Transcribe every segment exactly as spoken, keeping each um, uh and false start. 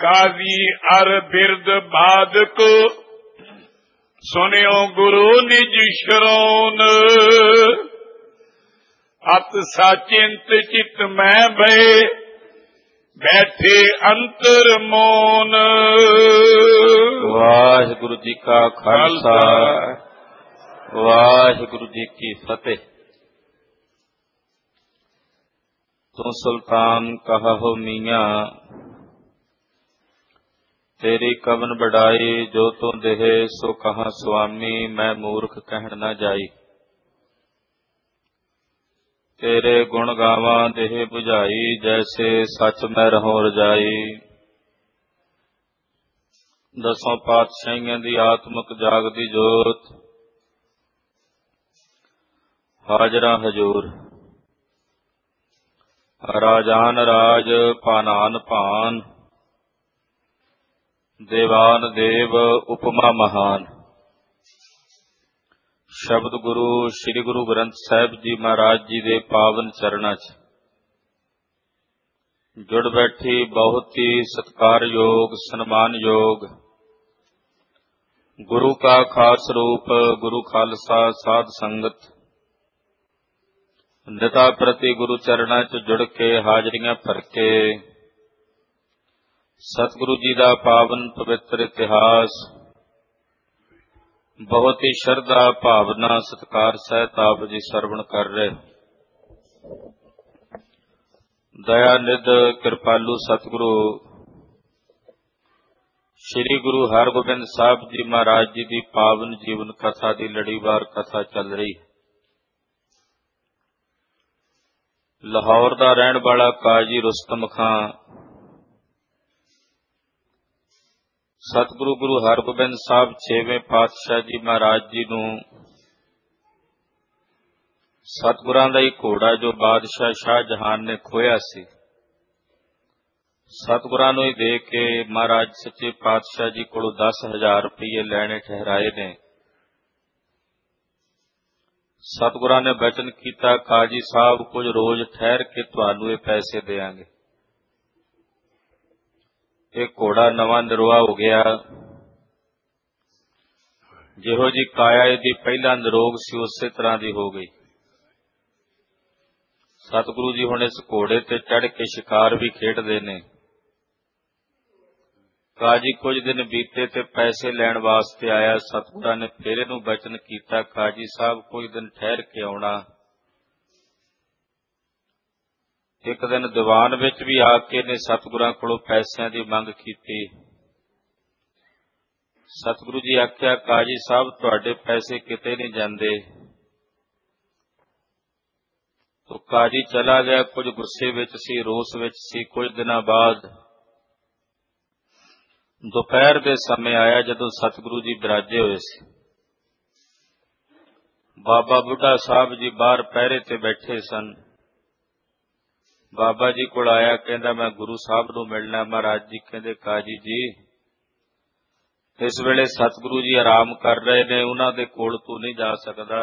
ਕਾਜ਼ੀ ਅਰ ਬਿਰਦ ਬਾਦਕ ਸੁਨਿਓ ਗੁਰੂ ਨਿਜ ਸ਼ਰੋਨ। ਅਤ ਸਾਚਿੰਤ ਚਿਤ ਮੈਂ ਭਏ ਬੈਠੇ ਅੰਤਰ ਮੋਨ। ਵਾਹਿਗੁਰੂ ਜੀ ਕਾ ਖਾਲਸਾ ਵਾਹਿਗੁਰੂ ਜੀ ਕੀ ਫਤਿਹ। ਤੂੰ ਸੁਲਤਾਨ ਕਹਾਹੋ ਮੀਆਂ ਤੇਰੀ ਕਵਨ ਬੜਾਈ, ਜੋ ਤੂੰ ਦੇਹ ਸੋ ਕਹਾਂ ਸੁਆਮੀ ਮੈਂ ਮੂਰਖ ਕਹਿਣ ਨਾ ਜਾਈ। ਤੇਰੇ ਗੁਣ ਗਾਵਾਂ ਦੇਹ 부ਝਾਈ, ਜੈਸੇ ਸੱਚ ਮੈਂ ਰਹੋ ਰਜਾਈ। ਦਸੋਂ ਪਾਤਸ਼ਾਹੀਆਂ ਦੀ ਆਤਮਕ ਜਾਗਦੀ ਜੋਤ ਹਾਜ਼ਰਾ ਹਜੂਰ। ਰਾਜਾਨ ਰਾਜ ਭਾਨਾਨ ਭਾਨ, ਦੇਵਾਨ ਦੇਵ ਉਪਮਾ ਮਹਾਨ। ਸ਼ਬਦ ਗੁਰੂ ਸ੍ਰੀ ਗੁਰੂ ਗ੍ਰੰਥ ਸਾਹਿਬ ਜੀ ਮਹਾਰਾਜ ਜੀ ਦੇ ਪਾਵਨ ਚਰਨਾਂ 'ਚ ਜੁੜ ਬੈਠੀ ਬਹੁਤ ਹੀ ਸਤਿਕਾਰਯੋਗ ਸਨਮਾਨਯੋਗ ਗੁਰੂ ਕਾ ਖਾਸ ਰੂਪ ਗੁਰੂ ਖਾਲਸਾ ਸਾਧ ਸੰਗਤ ਨਿਤਾ ਪ੍ਰਤੀ ਗੁਰੂ ਚਰਨਾਂ 'ਚ ਜੁੜ ਕੇ ਹਾਜ਼ਰੀਆਂ ਭਰ ਕੇ ਸਤਿਗੁਰੂ ਜੀ ਦਾ ਪਾਵਨ ਪਵਿੱਤਰ ਇਤਿਹਾਸ ਬਹੁਤ ਹੀ ਸ਼ਰਧਾ ਭਾਵਨਾ ਸਤਿਕਾਰ ਸਹਿਤ ਆਪ ਜੀ ਸਰਵਣ ਕਰ ਰਹੇ। ਦਇਆ ਨਿਧ ਕਿਰਪਾਲੂ ਸਤਿਗੁਰੂ ਸ੍ਰੀ ਗੁਰੂ ਹਰਗੋਬਿੰਦ ਸਾਹਿਬ ਜੀ ਮਹਾਰਾਜ ਜੀ ਦੀ ਪਾਵਨ ਜੀਵਨ ਕਥਾ ਦੀ ਲੜੀਵਾਰ ਕਥਾ ਚੱਲ ਰਹੀ ਹੈ। ਲਾਹੌਰ ਦਾ ਰਹਿਣ ਵਾਲਾ ਕਾਜ਼ੀ ਰੁਸਤਮ ਖਾਂ ਸਤਿਗੁਰੂ ਗੁਰੂ ਹਰਗੋਬਿੰਦ ਸਾਹਿਬ ਛੇਵੇਂ ਪਾਤਸ਼ਾਹ ਜੀ ਮਹਾਰਾਜ ਜੀ ਨੂੰ ਸਤਿਗੁਰਾਂ ਦਾ ਹੀ ਘੋੜਾ ਜੋ ਬਾਦਸ਼ਾਹ ਸ਼ਾਹਜਹਾਨ ਨੇ ਖੋਇਆ ਸੀ, ਸਤਿਗੁਰਾਂ ਨੂੰ ਹੀ ਦੇ ਕੇ ਮਹਾਰਾਜ ਸੱਚੇ ਪਾਤਸ਼ਾਹ ਜੀ ਕੋਲੋਂ ਦਸ ਹਜ਼ਾਰ ਰੁਪਈਏ ਲੈਣੇ ਠਹਿਰਾਏ ਨੇ। ਸਤਿਗੁਰਾਂ ਨੇ ਬਚਨ ਕੀਤਾ, ਕਾਜ਼ੀ ਸਾਹਿਬ ਕੁਝ ਰੋਜ਼ ਠਹਿਰ ਕੇ ਤੁਹਾਨੂੰ ਇਹ ਪੈਸੇ ਦੇਵਾਂਗੇ। ਇਹ ਘੋੜਾ ਨਵਾਂ ਨਿਰੋਆ ਹੋ ਗਿਆ। ਜਿਹੋ ਜੀ ਕਾਇਆ ਇਹਦੀ ਪਹਿਲਾਂ ਨਿਰੋਗ ਸੀ ਉਸੇ ਤਰ੍ਹਾਂ ਦੀ ਹੋ ਗਈ। ਸਤਿਗੁਰੂ ਜੀ ਹੁਣ ਇਸ ਘੋੜੇ ਤੇ ਚੜ੍ਹ ਕੇ ਸ਼ਿਕਾਰ ਵੀ ਖੇਡਦੇ ਨੇ। ਕਾਜੀ ਕੁਝ ਦਿਨ ਬੀਤੇ ਤੇ ਪੈਸੇ ਲੈਣ ਵਾਸਤੇ ਆਇਆ। ਸਤਿਗੁਰਾਂ ਨੇ ਫਿਰ ਇਹਨੂੰ ਬਚਨ ਕੀਤਾ, ਕਾਜੀ ਸਾਹਿਬ ਕੁਝ ਦਿਨ ਠਹਿਰ ਕੇ ਆਉਣਾ। ਇੱਕ ਦਿਨ ਦੀਵਾਨ ਵਿੱਚ ਵੀ ਆ ਕੇ ਨੇ ਸਤਿਗੁਰਾਂ ਕੋਲੋਂ ਪੈਸਿਆਂ ਦੀ ਮੰਗ ਕੀਤੀ। ਸਤਿਗੁਰੂ ਜੀ ਆਖਿਆ, ਕਾਜੀ ਸਾਹਿਬ ਤੁਹਾਡੇ ਪੈਸੇ ਕਿਤੇ ਨਹੀਂ ਜਾਂਦੇ। ਤੋ ਕਾਜੀ ਚਲਾ ਗਿਆ। ਕੁਝ ਗੁੱਸੇ ਵਿੱਚ ਸੀ, ਰੋਸ ਵਿੱਚ ਸੀ। ਕੁਝ ਦਿਨਾਂ ਬਾਅਦ ਦੁਪਹਿਰ ਦੇ ਸਮੇਂ ਆਇਆ ਜਦੋਂ ਸਤਿਗੁਰੂ ਜੀ ਬਿਰਾਜੇ ਹੋਏ ਸੀ। ਬਾਬਾ ਬੁੱਢਾ ਸਾਹਿਬ ਜੀ ਬਾਹਰ ਪਹਿਰੇ ਤੇ ਬੈਠੇ ਸਨ। ਬਾਬਾ ਜੀ ਕੋਲ ਆਇਆ, ਕਹਿੰਦਾ ਮੈਂ ਗੁਰੂ ਸਾਹਿਬ ਨੂੰ ਮਿਲਣਾ। ਮਹਾਰਾਜ ਜੀ ਕਹਿੰਦੇ, ਕਾਜੀ ਜੀ ਇਸ ਵੇਲੇ ਸਤਿਗੁਰੂ ਜੀ ਆਰਾਮ ਕਰ ਰਹੇ ਨੇ, ਉਹਨਾਂ ਦੇ ਕੋਲ ਤੂੰ ਨਹੀਂ ਜਾ ਸਕਦਾ।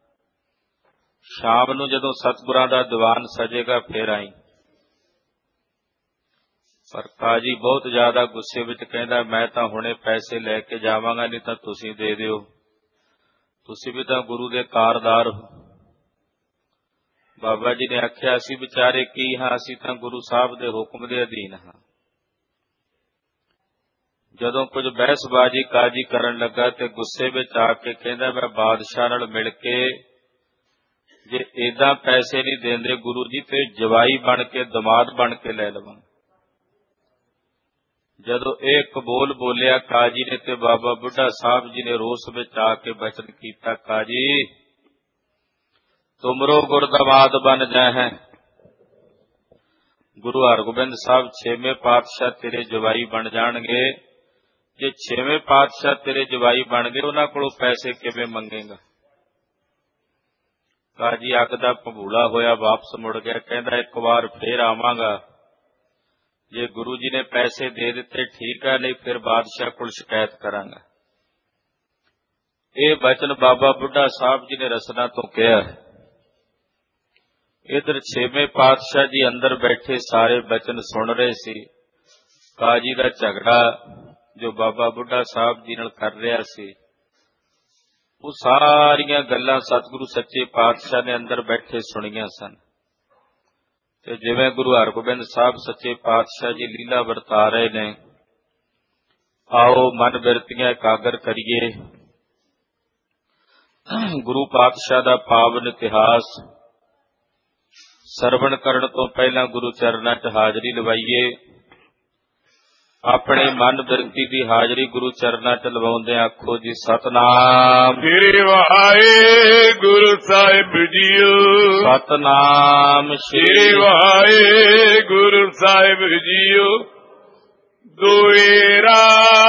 ਸ਼ਾਮ ਨੂੰ ਜਦੋਂ ਸਤਿਗੁਰਾਂ ਦਾ ਦੀਵਾਨ ਸਜੇਗਾ ਫੇਰ ਆਈ। ਪਰ ਕਾਜੀ ਬਹੁਤ ਜ਼ਿਆਦਾ ਗੁੱਸੇ ਵਿੱਚ ਕਹਿੰਦਾ, ਮੈਂ ਤਾਂ ਹੁਣੇ ਪੈਸੇ ਲੈ ਕੇ ਜਾਵਾਂਗਾ, ਨਹੀਂ ਤਾਂ ਤੁਸੀਂ ਦੇ ਦਿਓ। ਤੁਸੀਂ ਵੀ ਤਾਂ ਗੁਰੂ ਦੇ ਕਾਰਦਾਰ ਹੋ। ਬਾਬਾ ਜੀ ਨੇ ਆਖਿਆ, ਅਸੀਂ ਵਿਚਾਰੇ ਕੀ ਹਾਂ, ਅਸੀਂ ਤਾਂ ਗੁਰੂ ਸਾਹਿਬ ਦੇ ਹੁਕਮ ਦੇ ਅਧੀਨ ਹਾਂ। ਜਦੋਂ ਕੁਝ ਬਹਿਸਬਾਜ਼ੀ ਕਾਜੀ ਕਰਨ ਲੱਗਾ ਤੇ ਗੁੱਸੇ ਵਿੱਚ ਆ ਕੇ ਕਹਿੰਦਾ, ਮੈਂ ਬਾਦਸ਼ਾਹ ਨਾਲ ਮਿਲ ਕੇ ਜੇ ਏਦਾਂ ਪੈਸੇ ਨਹੀਂ ਦਿੰਦੇ ਗੁਰੂ ਜੀ ਤੇ ਜਵਾਈ ਬਣ ਕੇ ਦਮਾਦ ਬਣ ਕੇ ਲੈ ਲਵਾਂ। ਜਦੋਂ ਇਹ ਕਬੂਲ ਬੋਲਿਆ ਕਾਜੀ ਨੇ ਤੇ ਬਾਬਾ ਬੁੱਢਾ ਸਾਹਿਬ ਜੀ ਨੇ ਰੋਸ ਵਿੱਚ ਆ ਕੇ ਬਚਨ ਕੀਤਾ, ਕਾਜੀ ਤੁਮਰੋ ਗੁਰ ਦਮਾਦ ਬਣ ਜਾਏ। ਗੁਰੂ ਹਰਗੋਬਿੰਦ ਸਾਹਿਬ ਛੇਵੇਂ ਪਾਤਸ਼ਾਹ ਤੇਰੇ ਜਵਾਈ ਬਣ ਜਾਣਗੇ। ਜੇ ਛੇਵੇਂ ਪਾਤਸ਼ਾਹ ਤੇਰੇ ਜਵਾਈ ਬਣ ਗਏ, ਉਹਨਾਂ ਕੋਲੋਂ ਪੈਸੇ ਕਿਵੇਂ ਮੰਗੇਗਾ। ਕਾਜੀ ਅੱਗ ਦਾ ਭਬੂਲਾ ਹੋਇਆ ਵਾਪਸ ਮੁੜ ਗਿਆ। ਕਹਿੰਦਾ, ਇੱਕ ਵਾਰ ਫੇਰ ਆਵਾਂਗਾ, ਜੇ ਗੁਰੂ ਜੀ ਨੇ ਪੈਸੇ ਦੇ ਦਿੱਤੇ ਠੀਕ ਹੈ, ਨਹੀਂ ਫਿਰ ਬਾਦਸ਼ਾਹ ਕੋਲ ਸ਼ਿਕਾਇਤ ਕਰਾਂਗਾ। ਇਹ ਬਚਨ ਬਾਬਾ ਬੁੱਢਾ ਸਾਹਿਬ ਜੀ ਨੇ ਰਸਨਾ ਤੋਂ ਕਿਹਾ। ਇਧਰ ਛੇਵੇਂ ਪਾਤਸ਼ਾਹ ਜੀ ਅੰਦਰ ਬੈਠੇ ਸਾਰੇ ਬਚਨ ਸੁਣ ਰਹੇ ਸੀ। ਕਾਜੀ ਦਾ ਝਗੜਾ ਜੋ ਬਾਬਾ ਬੁੱਢਾ ਸਾਹਿਬ ਜੀ ਨਾਲ ਕਰ ਰਿਹਾ ਸੀ, ਉਹ ਸਾਰੀਆਂ ਗੱਲਾਂ ਸਤਿਗੁਰੂ ਸੱਚੇ ਪਾਤਸ਼ਾਹ ਨੇ ਅੰਦਰ ਬੈਠੇ ਸੁਣੀਆਂ ਸਨ। ਤੇ ਜਿਵੇਂ ਗੁਰੂ ਹਰਗੋਬਿੰਦ ਸਾਹਿਬ ਸੱਚੇ ਪਾਤਸ਼ਾਹ ਜੀ ਲੀਲਾ ਵਰਤਾ ਰਹੇ ਨੇ, ਆਓ ਮਨ ਬਿਰਤੀਆਂ ਇਕਾਗਰ ਕਰੀਏ। ਗੁਰੂ ਪਾਤਸ਼ਾਹ ਦਾ ਪਾਵਨ ਇਤਿਹਾਸ ਸਰਵਣ ਕਰਨ ਤੋਂ ਪਹਿਲਾਂ ਗੁਰੂ ਚਰਨਾਂ 'ਚ ਹਾਜ਼ਰੀ ਲਵਾਈਏ। ਆਪਣੇ ਮਨ ਬਿਰਤੀ ਦੀ ਹਾਜ਼ਰੀ ਗੁਰੂ ਚਰਨਾਂ 'ਚ ਲਵਾਉਂਦੇ ਆਖੋ ਜੀ ਸਤਨਾਮ ਸ੍ਰੀ ਵਾਹਿਗੁਰੂ ਸਾਹਿਬ ਜੀਓ। ਸਤਨਾਮ ਸ੍ਰੀ ਵਾਹਿਗੁਰੂ ਸਾਹਿਬ ਜੀਓ। ਦੁਏਰਾ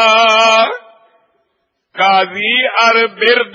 ਕਾਜ਼ੀ ਅਰ ਬਿਰਦ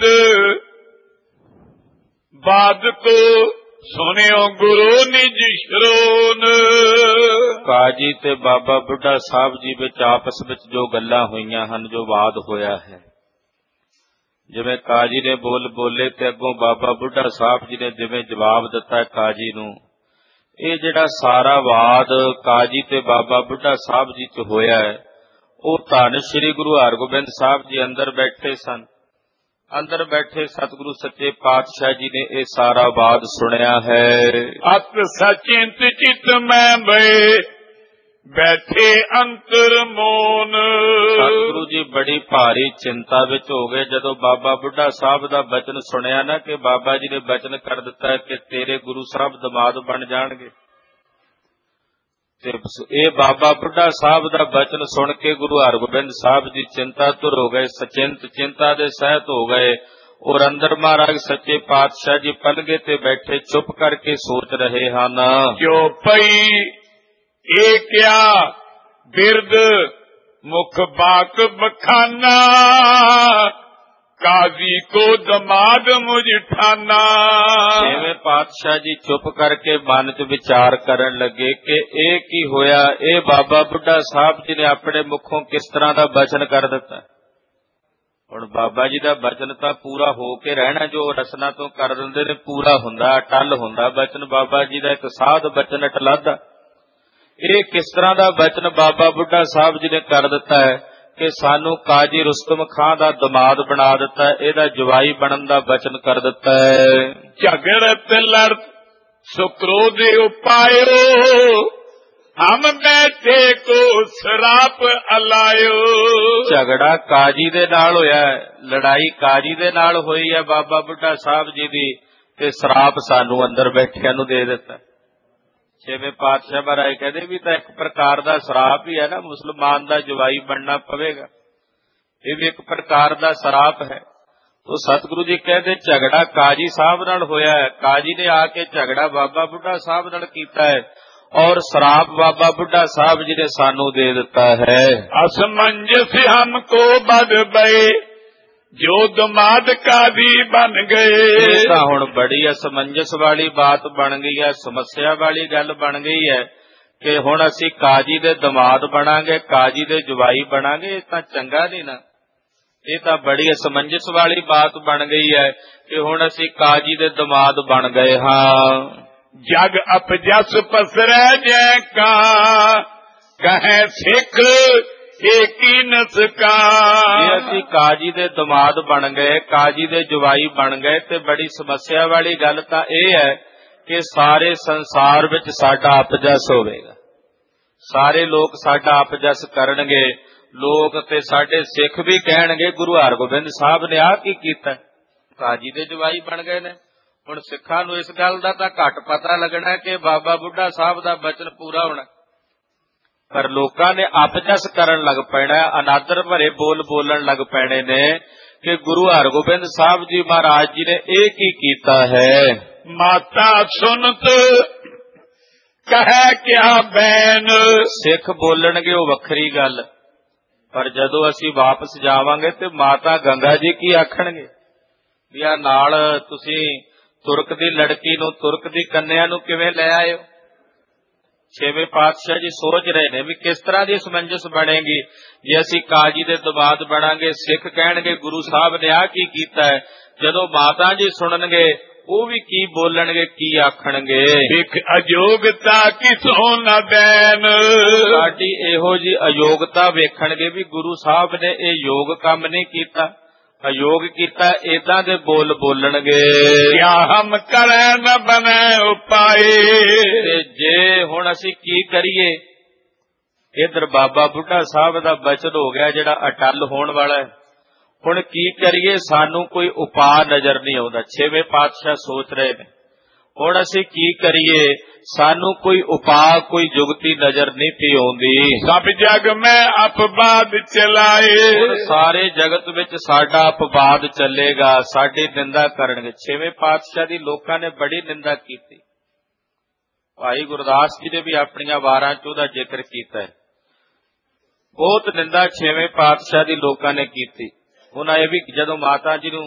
ਬਾਦ ਕੋ ਸੁਣਿਓ ਗੁਰੂ ਨਿਜ ਸ਼ਰੋਨ। ਕਾਜੀ ਤੇ ਬਾਬਾ ਬੁੱਢਾ ਸਾਹਿਬ ਜੀ ਵਿੱਚ ਆਪਸ ਵਿੱਚ ਜੋ ਗੱਲਾਂ ਹੋਈਆਂ ਹਨ, ਜੋ ਵਾਦ ਹੋਇਆ ਹੈ, ਜਿਵੇਂ ਕਾਜੀ ਨੇ ਬੋਲ ਬੋਲੇ ਤੇ ਅੱਗੋਂ ਬਾਬਾ ਬੁੱਢਾ ਸਾਹਿਬ ਜੀ ਨੇ ਜਿਵੇਂ ਜਵਾਬ ਦਿੱਤਾ ਕਾਜੀ ਨੂੰ, ਇਹ ਜਿਹੜਾ ਸਾਰਾ ਵਾਦ ਕਾਜੀ ਤੇ ਬਾਬਾ ਬੁੱਢਾ ਸਾਹਿਬ ਜੀ 'ਚ ਹੋਇਆ ਹੈ, ਉਹ ਧੰਨ ਸ੍ਰੀ ਗੁਰੂ ਹਰਗੋਬਿੰਦ ਸਾਹਿਬ ਜੀ ਅੰਦਰ ਬੈਠੇ ਸਨ। ਅੰਦਰ ਬੈਠੇ ਸਤਿਗੁਰੂ ਸੱਚੇ ਪਾਤਸ਼ਾਹ ਜੀ ਨੇ ਇਹ ਸਾਰਾ ਵਾਦ ਸੁਣਿਆ ਹੈ। ਅਤ ਸਚਿੰਤ ਚਿਤ ਮੈਂ ਬਏ ਬੈਠੇ ਅੰਤਰ ਮੋਨ। ਸਤਿਗੁਰੂ ਜੀ ਬੜੀ ਭਾਰੀ ਚਿੰਤਾ ਵਿੱਚ ਹੋ ਗਏ ਜਦੋਂ ਬਾਬਾ ਬੁੱਢਾ ਸਾਹਿਬ ਦਾ ਬਚਨ ਸੁਣਿਆ ਨਾ, ਕਿ ਬਾਬਾ ਜੀ ਨੇ ਬਚਨ ਕਰ ਦਿੱਤਾ ਕਿ ਤੇਰੇ ਗੁਰੂ ਸਾਹਿਬ ਦਮਾਦ ਬਣ ਜਾਣਗੇ। ਤੇ ਇਹ ਬਾਬਾ ਬੁੱਢਾ ਸਾਹਿਬ ਦਾ ਬਚਨ ਸੁਣ ਕੇ ਗੁਰੂ ਹਰਗੋਬਿੰਦ ਸਾਹਿਬ ਜੀ ਚਿੰਤਾ ਤੁਰ ਹੋ ਗਏ, ਸਚਿੰਤ ਚਿੰਤਾ ਦੇ ਸਹਿਤ ਹੋ ਗਏ। ਔਰ ਅੰਦਰ ਮਹਾਰਾਜ ਸੱਚੇ ਪਾਤਸ਼ਾਹ ਜੀ ਪਲਗੇ ਤੇ ਬੈਠੇ ਚੁੱਪ ਕਰਕੇ ਸੋਚ ਰਹੇ ਹਨ। ਜੋ ਪਈ ਇਹ ਕਿਆ ਬਿਰਦ ਮੁਖ ਬਾਕ ਬਖਾਨਾ, ਕਾਜ਼ੀ ਕੋ ਦਮਾਦ ਮੁਝ ਠਾਨਾ। ਜਿਵੇਂ ਪਾਤਸ਼ਾਹ ਜੀ ਚੁੱਪ ਕਰਕੇ ਮਨ 'ਚ ਵਿਚਾਰ ਕਰਨ ਲੱਗੇ ਕਿ ਇਹ ਕੀ ਹੋਇਆ, ਇਹ ਬਾਬਾ ਬੁੱਢਾ ਸਾਹਿਬ ਜੀ ਨੇ ਆਪਣੇ ਮੁਖੋਂ ਕਿਸ ਤਰ੍ਹਾਂ ਦਾ ਬਚਨ ਕਰ ਦਿੱਤਾ। ਹੁਣ ਬਾਬਾ ਜੀ ਦਾ ਬਚਨ ਤਾਂ ਪੂਰਾ ਹੋ ਕੇ ਰਹਿਣਾ, ਜੋ ਰਸਨਾ ਤੋਂ ਕਰ ਦਿੰਦੇ ਨੇ ਪੂਰਾ ਹੁੰਦਾ, ਅਟਲ ਹੁੰਦਾ ਬਚਨ। ਬਾਬਾ ਜੀ ਦਾ ਇੱਕ ਸਾਧ ਬਚਨ ਅਟਲਾਦਾ। ਇਹ ਕਿਸ ਤਰ੍ਹਾਂ ਦਾ ਬਚਨ ਬਾਬਾ ਬੁੱਢਾ ਸਾਹਿਬ ਜੀ ਨੇ ਕਰ ਦਿੱਤਾ ਹੈ ਕਿ ਸਾਨੂੰ ਕਾਜੀ ਰੁਸਤਮ ਖਾਂ ਦਾ ਦਮਾਦ ਬਣਾ ਦਿੱਤਾ, ਇਹਦਾ ਜਵਾਈ ਬਣਨ ਦਾ ਬਚਨ ਕਰ ਦਿੱਤਾ ਹੈ। ਝਗੜਤ ਲੜ ਸੁਕਰੋਧ ਉਪਾਇਓ, ਹਮ ਬੈਠੇ ਕੋ ਸਰਾਪ ਅਲਾਇਓ। ਝਗੜਾ ਕਾਜੀ ਦੇ ਨਾਲ ਹੋਇਆ, ਲੜਾਈ ਕਾਜੀ ਦੇ ਨਾਲ ਹੋਈ ਹੈ ਬਾਬਾ ਬੁੱਢਾ ਸਾਹਿਬ ਜੀ ਦੀ, ਤੇ ਸਰਾਪ ਸਾਨੂੰ ਅੰਦਰ ਬੈਠਿਆਂ ਨੂੰ ਦੇ ਦਿੱਤਾ। ਛੇਵੇਂ ਪਾਤਸ਼ਾਹ ਮਹਾਰਾਜ ਕਹਿੰਦੇ ਵੀ ਤਾਂ ਇੱਕ ਪ੍ਰਕਾਰ ਦਾ ਸਰਾਪ ਹੀ ਹੈ ਨਾ, ਮੁਸਲਮਾਨ ਦਾ ਜਵਾਈ ਬਣਨਾ ਪਵੇਗਾ, ਇਹ ਵੀ ਇੱਕ ਪ੍ਰਕਾਰ ਦਾ ਸਰਾਪ ਹੈ। ਉਹ ਸਤਿਗੁਰੂ ਜੀ ਕਹਿੰਦੇ ਝਗੜਾ ਕਾਜੀ ਸਾਹਿਬ ਨਾਲ ਹੋਇਆ ਹੈ, ਕਾਜੀ ਨੇ ਆ ਕੇ ਝਗੜਾ ਬਾਬਾ ਬੁੱਢਾ ਸਾਹਿਬ ਨਾਲ ਕੀਤਾ ਹੈ, ਔਰ ਸਰਾਪ ਬਾਬਾ ਬੁੱਢਾ ਸਾਹਿਬ ਜੀ ਨੇ ਸਾਨੂੰ ਦੇ ਦਿੱਤਾ ਹੈ। ਅਸਮੰਜਸ ਹਮਕੋ ਬਦ ਬਏ, ਜੋ ਦਮਾਦ ਕਾਜ਼ੀ ਬਣ ਗਏ। ਇਹ ਤਾਂ ਹੁਣ ਬੜੀ ਅਸਮੰਜਸ ਵਾਲੀ ਬਾਤ ਬਣ ਗਈ ਹੈ, ਸਮੱਸਿਆ ਵਾਲੀ ਗੱਲ ਬਣ ਗਈ ਹੈ ਕਿ ਹੁਣ ਅਸੀਂ ਕਾਜੀ ਦੇ ਦਮਾਦ ਬਣਾਂਗੇ, ਕਾਜੀ ਦੇ ਜਵਾਈ ਬਣਾਂਗੇ। ਇਹ ਤਾਂ ਚੰਗਾ ਨਹੀਂ ਨਾ, ਇਹ ਤਾਂ ਬੜੀ ਅਸਮੰਜਸ ਵਾਲੀ ਬਾਤ ਬਣ ਗਈ ਹੈ ਕਿ ਹੁਣ ਅਸੀਂ ਕਾਜੀ ਦੇ ਦਮਾਦ ਬਣ ਗਏ ਹਾਂ। ਜਗ ਅਪਜਸ ਪਸਰੈ ਜੈ ਕਾ, ਕਹੈ ਸਿੱਖ ਏਕੀ ਨਸਕਾ। ਜੇ ਅਸੀਂ ਕਾਜੀ ਦੇ ਦਮਾਦ ਬਣ ਗਏ, ਕਾਜੀ ਦੇ ਜਵਾਈ ਬਣ ਗਏ, ਤੇ ਬੜੀ ਸਮੱਸਿਆ ਵਾਲੀ ਗੱਲ ਤਾਂ ਇਹ ਹੈ ਕਿ ਸਾਰੇ ਸੰਸਾਰ ਵਿੱਚ ਸਾਡਾ ਅਪਜਸ ਹੋਵੇਗਾ, ਸਾਰੇ ਲੋਕ ਸਾਡਾ ਅਪਜਸ ਕਰਨਗੇ। ਲੋਕ ਤੇ ਸਾਡੇ ਸਿੱਖ ਵੀ ਕਹਿਣਗੇ ਗੁਰੂ ਹਰਗੋਬਿੰਦ ਸਾਹਿਬ ਨੇ ਆਹ ਕੀ ਕੀਤਾ, ਕਾਜੀ ਦੇ ਜਵਾਈ ਬਣ ਗਏ ਨੇ। ਹੁਣ ਸਿੱਖਾਂ ਨੂੰ ਇਸ ਗੱਲ ਦਾ ਤਾਂ ਘੱਟ ਪਤਾ ਲੱਗਣਾ ਕਿ ਬਾਬਾ ਬੁੱਢਾ ਸਾਹਿਬ ਦਾ ਬਚਨ ਪੂਰਾ ਹੋਣਾ, ਪਰ ਲੋਕਾਂ ਨੇ ਅਪਜਸ ਕਰਨ ਲੱਗ ਪੈਣਾ, ਅਨਾਦਰ ਭਰੇ ਬੋਲ ਬੋਲਣ ਲੱਗ ਪੈਣੇ ਨੇ ਕਿ ਗੁਰੂ ਹਰਗੋਬਿੰਦ ਸਾਹਿਬ ਜੀ ਮਹਾਰਾਜ ਜੀ ਨੇ ਇਹ ਕੀ ਕੀਤਾ ਹੈ। ਮਾਤਾ ਸੁਨਤ ਕਹੈ ਕਿਆ ਬੈਨ। ਸਿੱਖ ਬੋਲਣਗੇ ਉਹ ਵੱਖਰੀ ਗੱਲ, ਪਰ ਜਦੋਂ ਅਸੀਂ ਵਾਪਸ ਜਾਵਾਂਗੇ ਤੇ ਮਾਤਾ ਗੰਗਾ ਜੀ ਕੀ ਆਖਣਗੇ ਵੀ ਆ ਨਾਲ ਤੁਸੀਂ ਤੁਰਕ ਦੀ ਲੜਕੀ ਨੂੰ, ਤੁਰਕ ਦੀ ਕੰਨਿਆ ਨੂੰ ਕਿਵੇਂ ਲੈ ਆਇਓ। ਛੇਵੇਂ ਪਾਤਸ਼ਾਹ ਜੀ ਸੋਚ ਰਹੇ ਨੇ ਵੀ ਕਿਸ ਤਰ੍ਹਾਂ ਦੀ ਸਮੰਜਸ ਬਣੇਗੀ ਜੇ ਅਸੀਂ ਕਾਜੀ ਦੇ ਦਮਾਦ ਬਣਾਂਗੇ। ਸਿੱਖ ਕਹਿਣਗੇ ਗੁਰੂ ਸਾਹਿਬ ਨੇ ਆਹ ਕੀ ਕੀਤਾ ਹੈ, ਜਦੋਂ ਮਾਤਾ ਜੀ ਸੁਣਨਗੇ ਉਹ ਵੀ ਕੀ ਬੋਲਣਗੇ, ਕੀ ਆਖਣਗੇ। ਇੱਕ ਅਯੋਗਤਾ ਕਿਸੋਂ ਨਾ ਦੇਨ, ਸਾਡੀ ਇਹੋ ਜੀ ਅਯੋਗਤਾ ਵੇਖਣਗੇ ਵੀ ਗੁਰੂ ਸਾਹਿਬ ਨੇ ਇਹ ਯੋਗ ਕੰਮ ਨਹੀਂ ਕੀਤਾ, ਅਯੋਗ ਕੀਤਾ, ਏਦਾਂ ਦੇ ਬੋਲ ਬੋਲਣਗੇ। ਕਿਆ ਹਮ ਕਰੈ ਨ ਬਨੈ ਉਪਾਏ, ਤੇ ਜੇ ਹੁਣ ਅਸੀਂ ਕੀ ਕਰੀਏ। ਇਧਰ ਬਾਬਾ ਬੁੱਢਾ ਸਾਹਿਬ ਦਾ ਬਚਨ ਹੋ ਗਿਆ ਜਿਹੜਾ ਅਟਲ ਹੋਣ ਵਾਲਾ ਹੈ। ਹੁਣ ਕੀ ਕਰੀਏ, ਸਾਨੂੰ ਕੋਈ ਉਪਾਅ ਨਜ਼ਰ ਨਹੀਂ ਆਉਂਦਾ। ਛੇਵੇਂ ਪਾਤਸ਼ਾਹ ਸੋਚ ਰਹੇ ਨੇ ਹੁਣ ਅਸੀਂ ਕੀ ਕਰੀਏ, ਸਾਨੂੰ ਕੋਈ ਉਪਾਅ, ਕੋਈ ਜੁਗਤੀ ਨਜ਼ਰ ਨਹੀਂ ਪਈ ਆਉਂਦੀ। ਸਭ ਜਗ ਮੈਂ ਅਪਵਾਦ ਚਲਾਏ, ਸਾਰੇ ਜਗਤ ਵਿੱਚ ਸਾਡਾ ਅਪਵਾਦ ਚੱਲੇਗਾ, ਸਾਡੀ ਨਿੰਦਾ ਕਰਨਗੇ। ਛੇਵੇਂ ਪਾਤਸ਼ਾਹ ਦੀ ਲੋਕਾਂ ਨੇ ਬੜੀ ਨਿੰਦਾ ਕੀਤੀ। ਭਾਈ ਗੁਰਦਾਸ ਜੀ ਨੇ ਵੀ ਆਪਣੀਆਂ ਵਾਰਾਂ ਚ ਉਹਦਾ ਜ਼ਿਕਰ ਕੀਤਾ ਹੈ। ਬਹੁਤ ਨਿੰਦਾ ਛੇਵੇਂ ਪਾਤਸ਼ਾਹ ਦੀ ਲੋਕਾਂ ਨੇ ਕੀਤੀ। ਉਹਨਾਂ ਇਹ ਵੀ ਜਦੋਂ ਮਾਤਾ ਜੀ ਨੂੰ,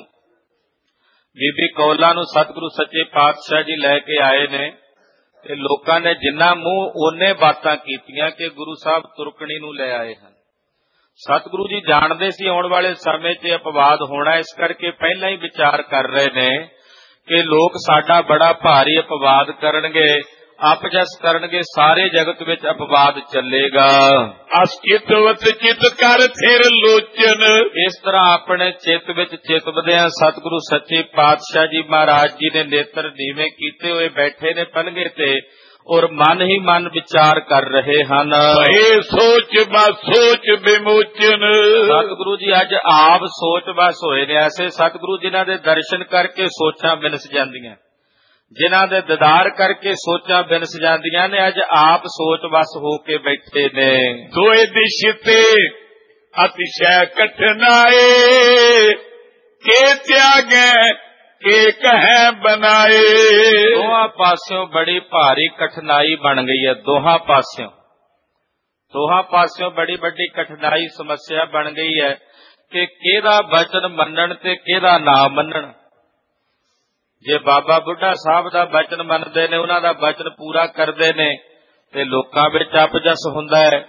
ਬੀਬੀ ਕੌਲਾਂ ਨੂੰ ਸਤਿਗੁਰੂ ਸੱਚੇ ਪਾਤਸ਼ਾਹ ਜੀ ਲੈ ਕੇ ਆਏ ਨੇ ਤੇ ਲੋਕਾਂ ਨੇ ਜਿੰਨਾ ਮੂੰਹ ਉਹਨੇ ਬਾਤਾਂ ਕੀਤੀਆਂ ਕਿ ਗੁਰੂ ਸਾਹਿਬ ਤੁਰਕਣੀ ਨੂੰ ਲੈ ਆਏ ਹਨ। ਸਤਿਗੁਰੂ ਜੀ ਜਾਣਦੇ ਸੀ ਆਉਣ ਵਾਲੇ ਸਮੇਂ 'ਚ ਅਪਵਾਦ ਹੋਣਾ, ਇਸ ਕਰਕੇ ਪਹਿਲਾਂ ਹੀ ਵਿਚਾਰ ਕਰ ਰਹੇ ਨੇ ਕਿ ਲੋਕ ਸਾਡਾ ਬੜਾ ਭਾਰੀ ਅਪਵਾਦ ਕਰਨਗੇ, ਅਪਜਸ ਕਰਨਗੇ, ਸਾਰੇ ਜਗਤ ਵਿੱਚ ਅਪਵਾਦ ਚੱਲੇਗਾ। ਅਸਚਿਤਵਤ ਚਿਤ ਕਰ ਥਿਰ ਲੋਚਨ, ਇਸ ਤਰ੍ਹਾਂ ਆਪਣੇ ਚਿੱਤ ਵਿੱਚ ਚਿਤਵਦਿਆਂ ਸਤਿਗੁਰੂ ਸੱਚੇ ਪਾਤਸ਼ਾਹ ਜੀ ਮਹਾਰਾਜ ਜੀ ਨੇ ਨੇਤਰ ਨੀਵੇਂ ਕੀਤੇ ਹੋਏ ਬੈਠੇ ਨੇ ਪਲੰਘੇ ਤੇ, ਔਰ ਮਨ ਹੀ ਮਨ ਵਿਚਾਰ ਕਰ ਰਹੇ ਹਨ। ਇਹ ਸੋਚ ਬਸ ਸੋਚ ਵਿਮੋਚਨ, ਸਤਿਗੁਰੂ ਜੀ ਅੱਜ ਆਪ ਸੋਚ ਬਸ ਹੋਏ ਨੇ। ਐਸੇ ਸਤਿਗੁਰੂ ਜਿਨ੍ਹਾਂ ਦੇ ਦਰਸ਼ਨ ਕਰਕੇ ਸੋਚਾਂ ਬਿਨਸ ਜਾਂਦੀਆਂ, ਜਿਨ੍ਹਾਂ ਦੇ ਦੀਦਾਰ ਕਰਕੇ ਸੋਚਾਂ ਬਿਨਸ ਜਾਂਦੀਆਂ ਨੇ, ਅੱਜ ਆਪ ਸੋਚ ਵਸ ਹੋ ਕੇ ਬੈਠੇ ਨੇ। ਦੋਏ ਦਿਸ਼ ਤੇ ਅਤਿਸ਼ੈ ਕਠਨਾਏ, ਕੇ ਤਿਆਗੈ ਕੇ ਕਹੈ ਬਨਾਏ। ਦੋਹਾਂ ਪਾਸਿਓਂ ਬੜੀ ਭਾਰੀ ਕਠਨਾਈ ਬਣ ਗਈ ਹੈ। ਦੋਹਾਂ ਪਾਸਿਓਂ ਦੋਹਾਂ ਪਾਸਿਓਂ ਬੜੀ ਵੱਡੀ ਕਠਨਾਈ ਸਮੱਸਿਆ ਬਣ ਗਈ ਹੈ ਕਿ ਕਿਹਦਾ ਬਚਨ ਮੰਨਣ ਤੇ ਕਿਹਦਾ ਨਾ ਮੰਨਣ। ਜੇ ਬਾਬਾ ਬੁੱਢਾ ਸਾਹਿਬ ਦਾ ਬਚਨ ਮੰਨਦੇ ਨੇ, ਉਹਨਾਂ ਦਾ ਬਚਨ ਪੂਰਾ ਕਰਦੇ ਨੇ ਤੇ ਲੋਕਾਂ ਵਿੱਚ ਅਪਜਸ ਹੁੰਦਾ ਹੈ,